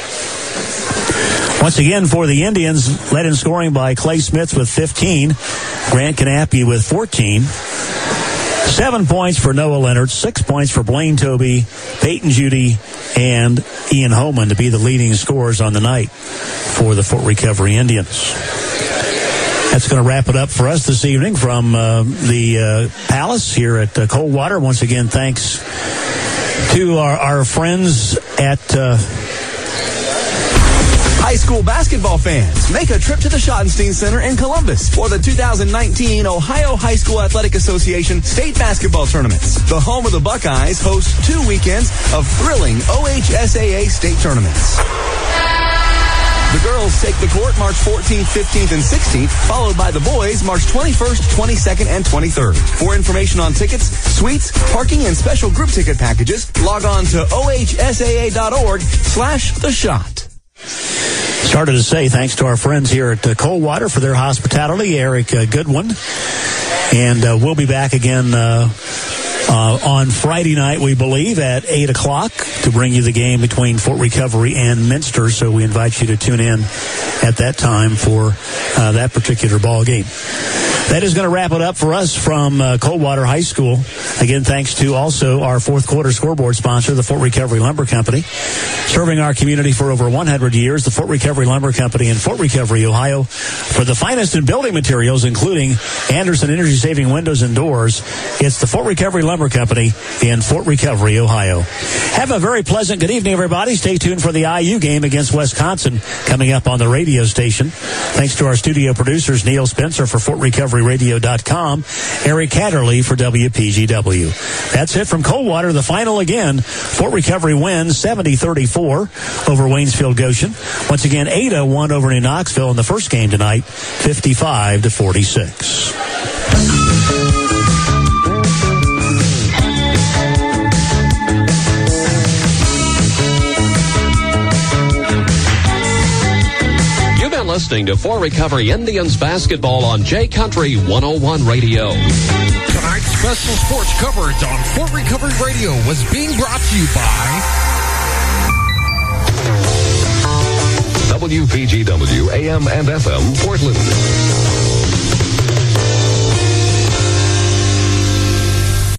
Once again, for the Indians, led in scoring by Clay Smits with fifteen. Grant Kanapke with fourteen. Seven points for Noah Leonard. Six points for Blaine Toby, Peyton Judy, and Ian Holman to be the leading scorers on the night for the Fort Recovery Indians. That's going to wrap it up for us this evening from uh, the uh, Palace here at uh, Coldwater. Once again, thanks to our, our friends at... Uh, High school basketball fans, make a trip to the Schottenstein Center in Columbus for the two thousand nineteen Ohio High School Athletic Association State Basketball Tournaments. The home of the Buckeyes hosts two weekends of thrilling O H S A A state tournaments. The girls take the court March fourteenth, fifteenth, and sixteenth, followed by the boys March twenty-first, twenty-second, and twenty-third. For information on tickets, suites, parking, and special group ticket packages, log on to O H S A A dot org slash the shot. Started to say thanks to our friends here at uh, Coldwater for their hospitality, Eric uh, Goodwin. And uh, we'll be back again uh, uh, on Friday night, we believe, at eight o'clock to bring you the game between Fort Recovery and Minster. So we invite you to tune in at that time for uh, that particular ball game. That is going to wrap it up for us from uh, Coldwater High School. Again, thanks to also our fourth quarter scoreboard sponsor, the Fort Recovery Lumber Company. Serving our community for over one hundred years, the Fort Recovery Lumber Company in Fort Recovery, Ohio. For the finest in building materials, including Anderson energy-saving windows and doors, it's the Fort Recovery Lumber Company in Fort Recovery, Ohio. Have a very pleasant good evening, everybody. Stay tuned for the I U game against Wisconsin coming up on the radio station. Thanks to our studio producers, Neil Spencer for Fort Recovery Radio dot com, Eric Catterley for W P G W. That's it from Coldwater. The final again, Fort Recovery wins seventy thirty-four over Waynesfield Goshen. Once again, Ada won over New Knoxville in the first game tonight, fifty-five to forty-six. Listening to Fort Recovery Indians basketball on J Country one oh one Radio. Tonight's special sports coverage on Fort Recovery Radio was being brought to you by W P G W A M and F M Portland.